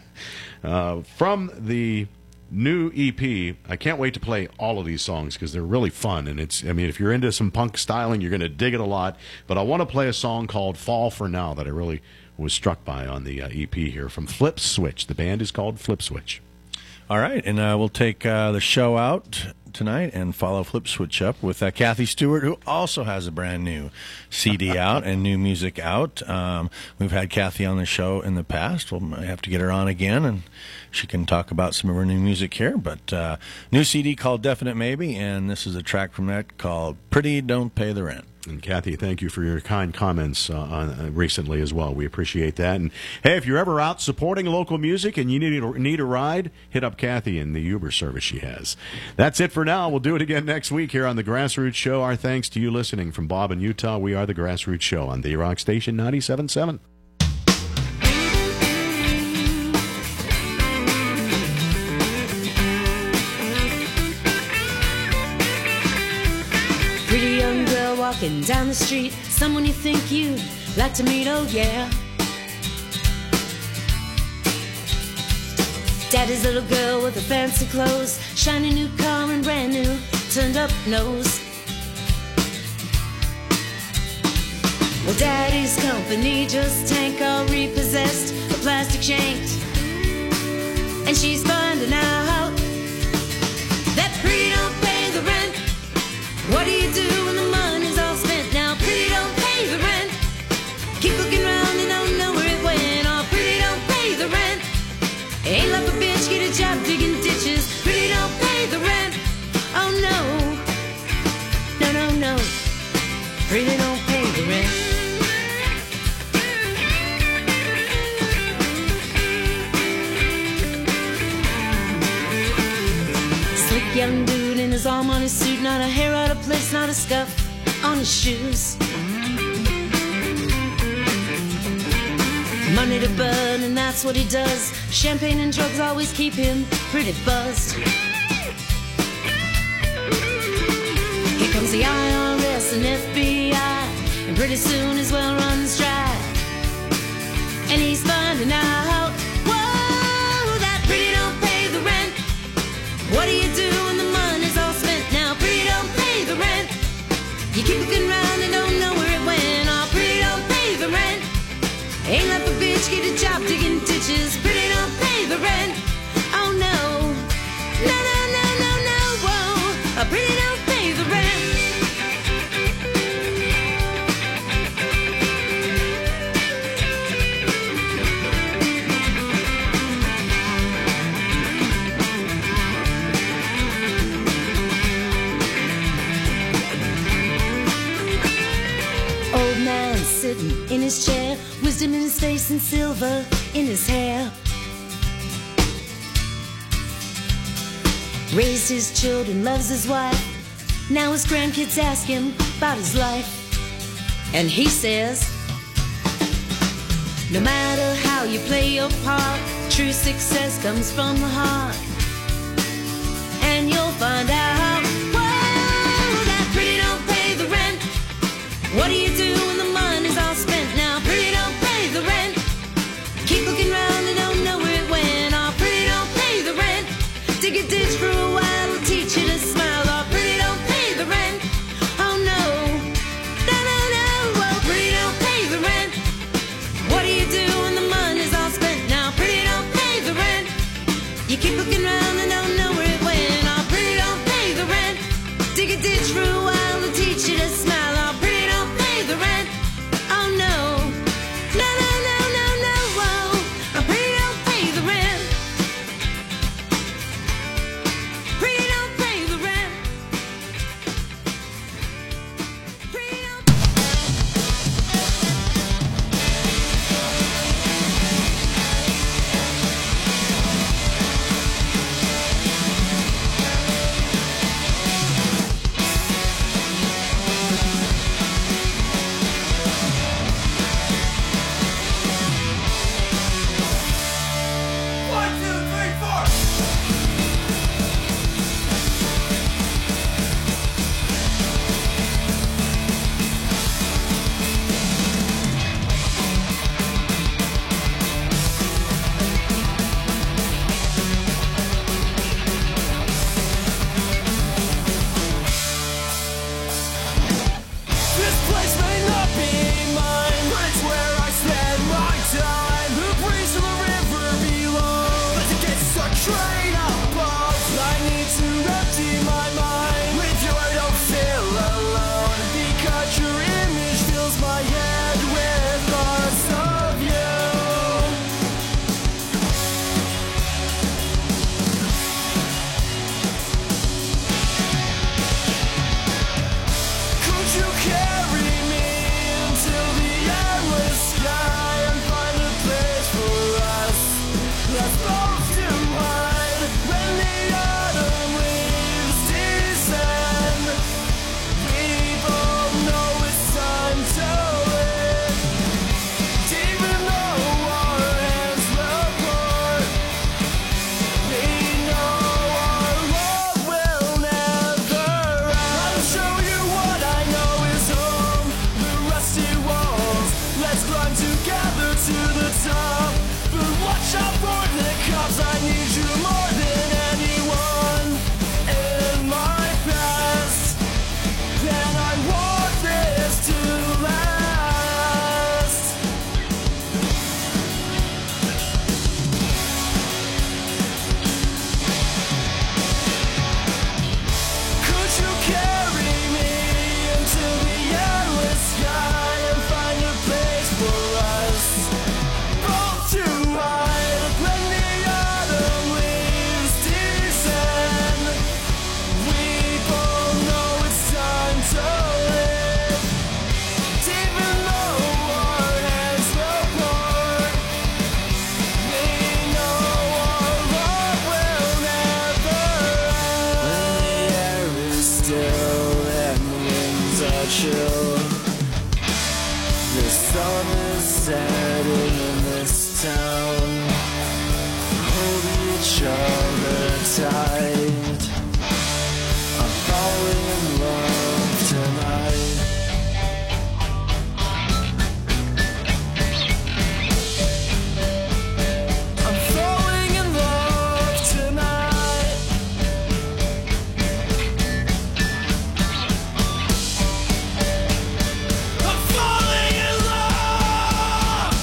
from the new EP, I can't wait to play all of these songs because they're really fun. And if you're into some punk styling, you're going to dig it a lot. But I want to play a song called Fall for Now that I really was struck by on the EP here from Flip Switch. The band is called Flip Switch. All right, and we'll take the show out tonight and follow Flip Switch up with Kathy Stewart, who also has a brand new CD out and new music out. We've had Kathy on the show in the past. We'll have to get her on again, and she can talk about some of her new music here. But new CD called Definite Maybe, and this is a track from that called Pretty Don't Pay the Rent. And Kathy, thank you for your kind comments recently as well. We appreciate that. And hey, if you're ever out supporting local music and you need a ride, hit up Kathy in the Uber service she has. That's it for now. We'll do it again next week here on The Grassroots Show. Our thanks to you listening from Bob in Utah. We are The Grassroots Show on The Rock Station 97.7. Walking down the street, someone you think you'd like to meet, oh yeah. Daddy's little girl with the fancy clothes, shiny new car and brand new turned up nose. Well, Daddy's company just tank all repossessed, a plastic shanked, and she's finding out that pretty don't pay the rent. What do you do when the money's all spent? Now pretty don't pay the rent. Keep looking around and don't know where it went. Oh, pretty don't pay the rent. Ain't like a bitch, get a job digging ditches. Pretty don't pay the rent. Oh no, no, no, no. Pretty don't pay the rent. Slick young dude in his arm on his suit, not a hair out of place, not a scuff on his shoes. Money to burn, and that's what he does. Champagne and drugs always keep him pretty buzzed. Here comes the IRS and FBI, and pretty soon his well runs dry. And he's finding out, whoa, that pretty don't pay the rent. What do you do when the money's all spent? Now pretty don't pay the rent. You keep looking around and don't know where it went. Oh, pretty don't pay the rent. Ain't like a bitch, get a job digging ditches. Pretty don't pay the rent. Oh no, no, no, no, no, no, whoa. Pretty don't pay the rent. Old man sitting in his chair, wisdom in his face and silver in his hair. Raised his children, loves his wife. Now his grandkids ask him about his life. And he says, no matter how you play your part, true success comes from the heart. And you'll find out, whoa, that pretty don't pay the rent. What do you do when the money's all spent? Now pretty don't pay the rent. Keep looking around and don't know where it went. Oh, pretty don't pay the rent. Dig a ditch for a while, it'll teach you to smile. sun is setting in this town. Hold each other tight. I'm falling in love tonight. I'm falling in love tonight. I'm falling in love.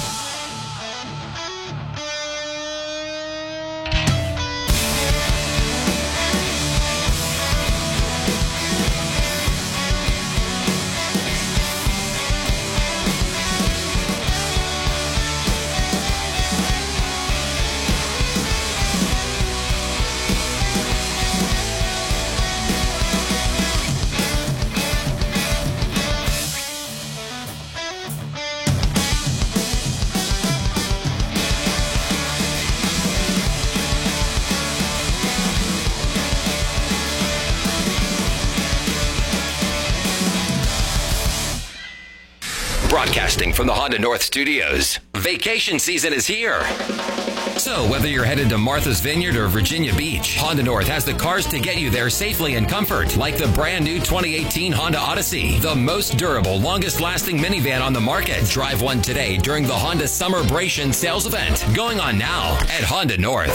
Broadcasting from the Honda North Studios. Vacation season is here. So, whether you're headed to Martha's Vineyard or Virginia Beach, Honda North has the cars to get you there safely in comfort, like the brand new 2018 Honda Odyssey, the most durable, longest-lasting minivan on the market. Drive one today during the Honda Summerbration sales event, going on now at Honda North.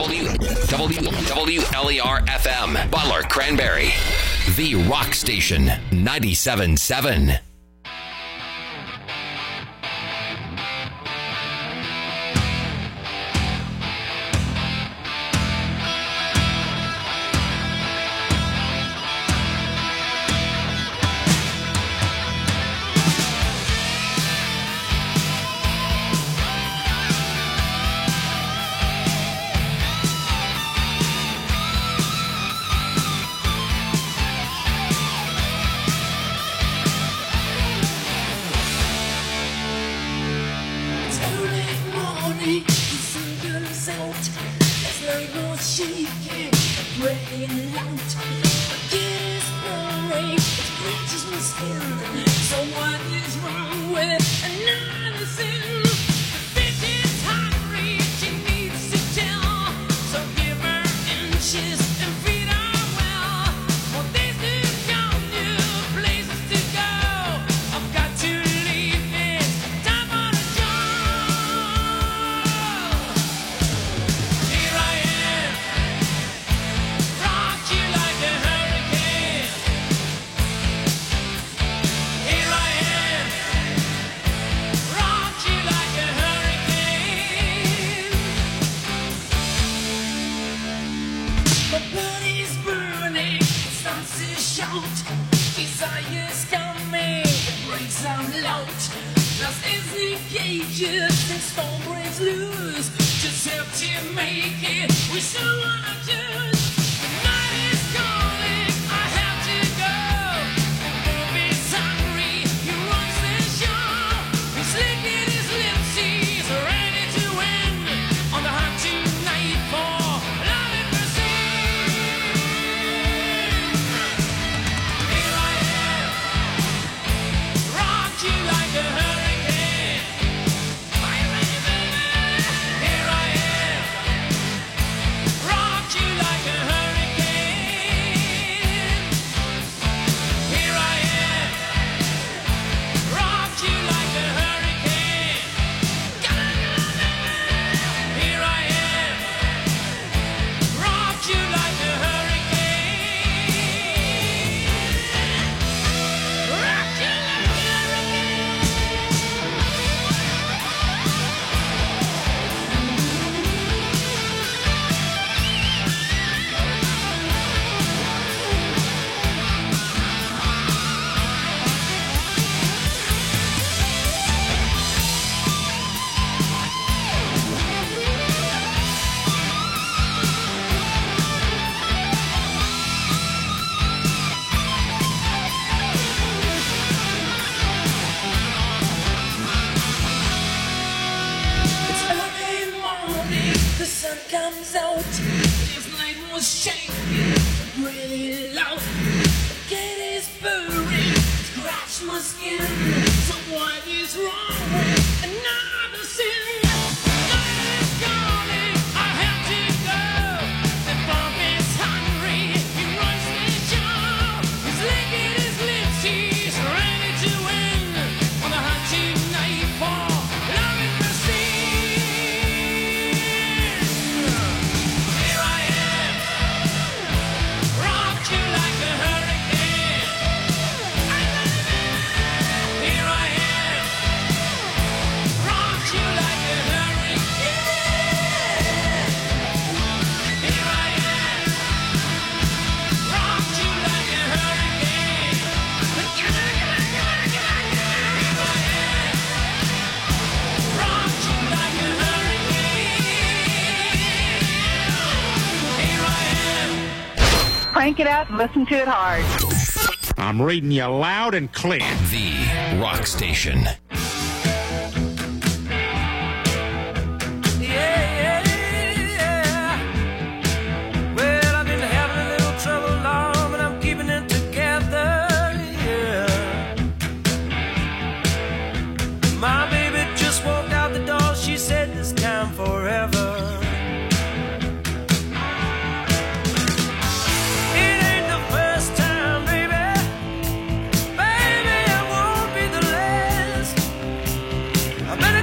WLER-FM, Butler, Cranberry. The Rock Station, 97.7. my skin. So what is what's wrong with another sin. Darling, darling, I have to go. The Bob is hungry, he runs the show. He's licking his lips, he's ready to win. On the hunting night for love and prestige. Here I am, rocked you like a hurricane. Here I am, rocked you like a hurricane. Here I am, rocked you like a hurricane. Here I am, rocked you like a hurricane. Here I am. Crank it out and listen to it hard. I'm reading you loud and clear. The Rock Station. Well, I've been having a little trouble, Lord, but I'm keeping it together, yeah. My baby just walked out the door, she said this time forever.